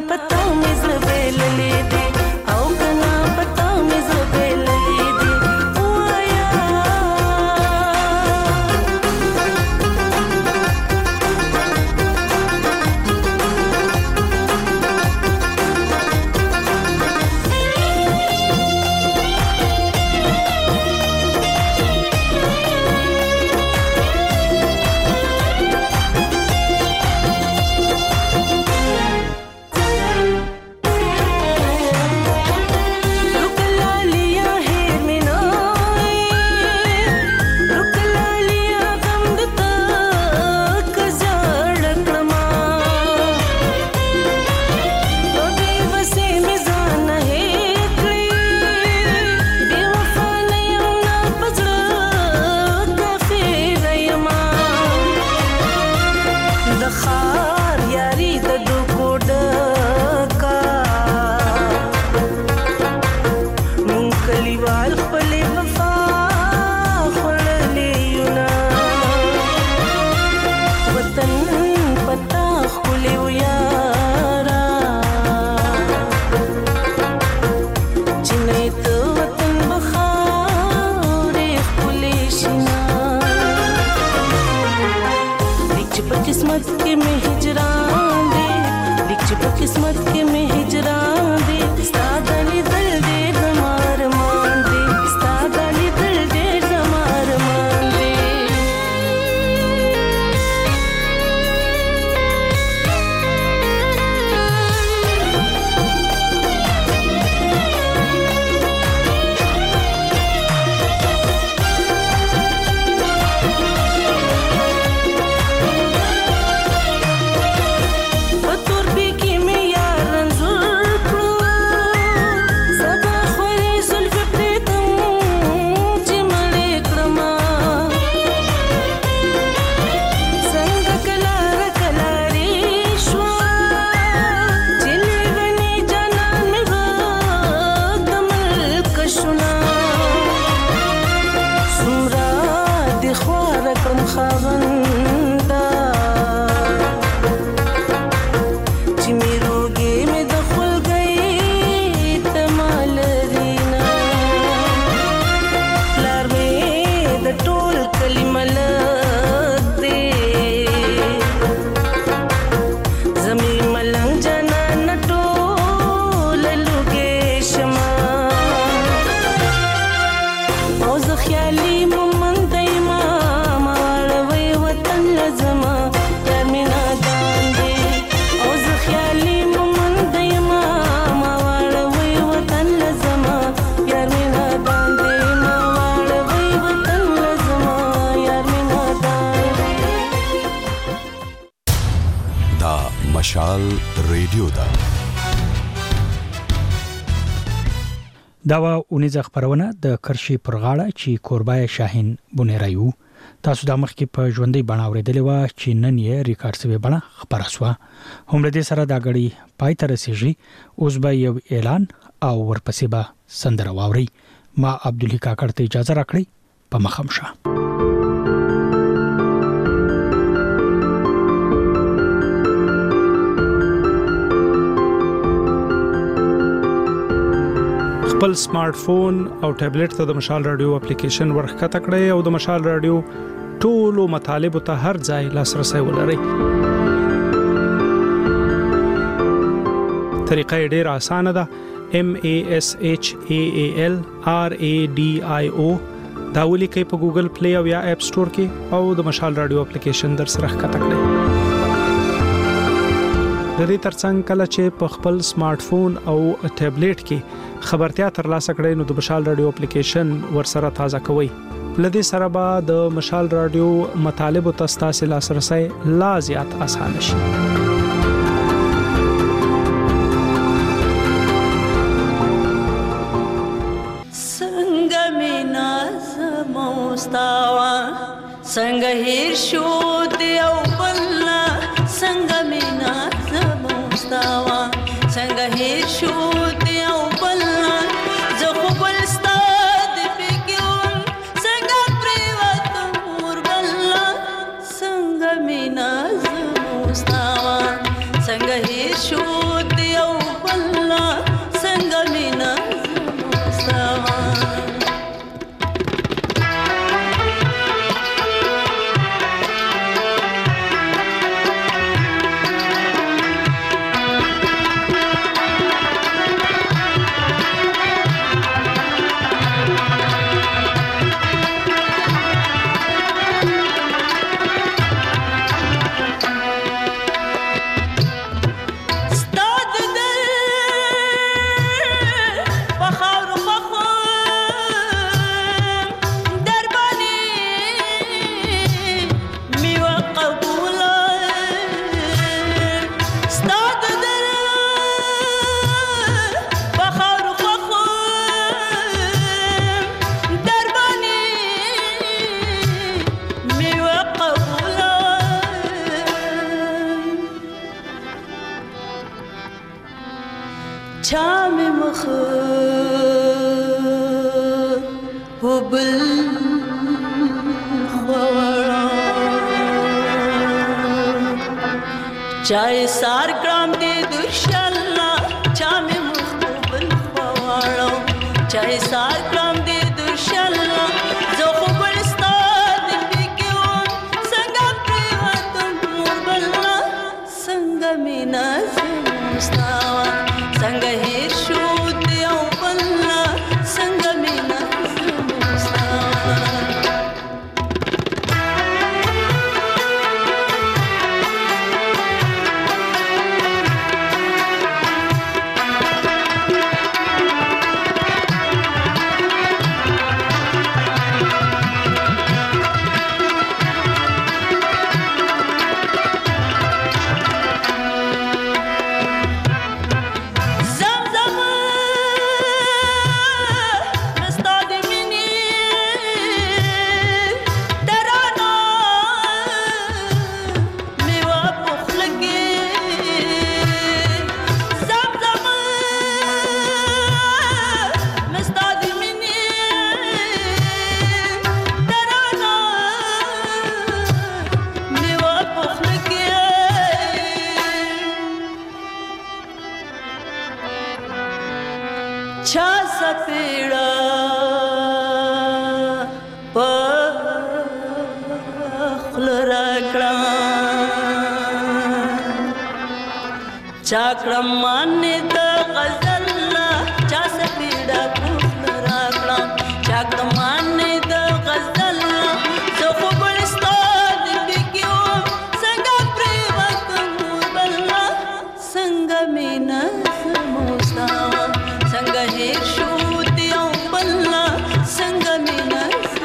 [SPEAKER 9] पता में ज़बेल ले दे आओ कना पता में ज़बेल ले दे ओ आया किस्मत के में हिजरान दे सादली दिल दे जमार मान दे सादली दिल दे जमार मान दे
[SPEAKER 10] مشال ریډیو دا
[SPEAKER 1] دا و اونیز خبرونه د کرشي پر غاړه چې کوربای شاهین بونیرایو تاسو د مخ کې په ژوندۍ بڼه اوریدلې و چې نن یې ریکارډ شوی بڼه خبره شوه هم له دې سره دا غړي پای تر رسیږي اوس به یو اعلان او ورپسې به سندره واوري ما عبدالله کاکړ ته اجازه راکړي په مخم شه
[SPEAKER 11] خپل سمارټ فون او ټابلیټ ته د مشال رادیو اپلیکیشن ورخته کړئ او د مشال رادیو ټولو مطالب ته هر ځای لاسرسي ولرئ. طریقه ډېره اسانه ده. M A S H A A L R A D I O دا ولیکئ په ګوګل پلی او یا اپ سٹور کې او د مشال رادیو اپلیکیشن در سره ښکته کړئ. د دې ترڅنګ کله چې په خپل سمارټ فون او ټابلیټ کې خبرتیا ترلاسه کړئ نو د مشال رادیو اپلیکیشن ورسره تازه کوئ. لدې سره به د مشال رادیو مطالب او تاسو لاسرسي لا زیات آسان شي.
[SPEAKER 9] څنګه مینا زموستاوا څنګه هیر شو دی او بلنا څنګه مینا زموستاوا څنګه هیر شو دی او بلنا زه خو بل ستاد فکرون څنګه پریوت مور بلنا څنګه مینا زموستاوا څنګه هیر شو دی چا مې مخ په بل خوا چای سار کړم دې درشلا چا مې مخ په بل خوا واړو چای سار کړم دې درشلا زه خو بل ستا دې پکې وم څنګه پرېوتم مور بله څنګه مینه ستا څنګه هېر شو دې او بله څنګه مینه چا سپیڑا پخل رکڑا چاکڑا مانے دا غزلنا چا سپیڑا پخل رکڑا چاکڑا مانے دا غزلنا زو خوبلستا دی بکیو سنگا پریوات مور بلنا سنگا مینا سموستاوا څنګه هېر شو دې او بله څنګه مینه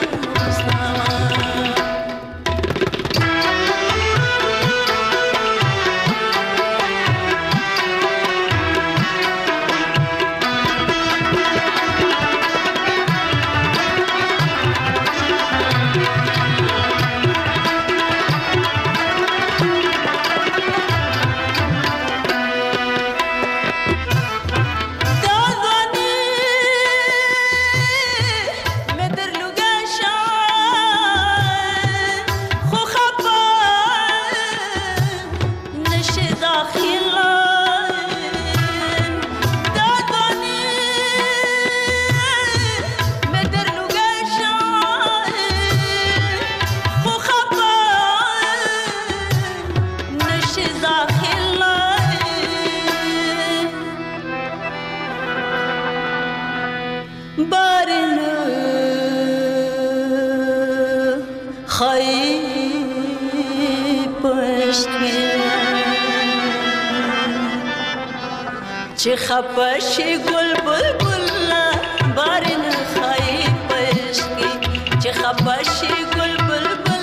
[SPEAKER 9] چې خپشي ګل بلبل بارن خای پښ کی چې خپشي ګل بلبل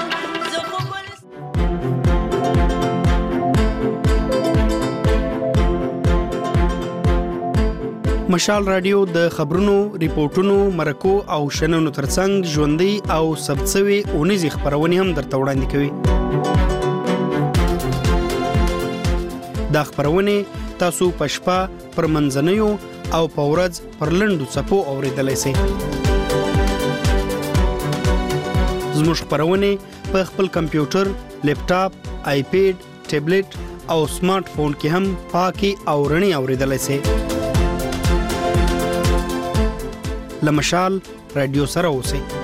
[SPEAKER 12] مشال رادیو د خبرونو، ریپورتونو، مرکو او شننو ترڅنګ ژوندۍ او سبڅوي اونیزي خبرونه هم درته وړاندې کوي. دا خبرونه تاسو پښپا پر منځنیو او پورز پر لندو صفو اوریدلای شئ. زموږ خبرونه په خپل کمپیوټر، لیپټاپ، آیپیډ، ټابلیټ او سمارټ فون کې هم پاکي او رڼي اوریدلای شئ. لمشال رادیو سره اوسئ.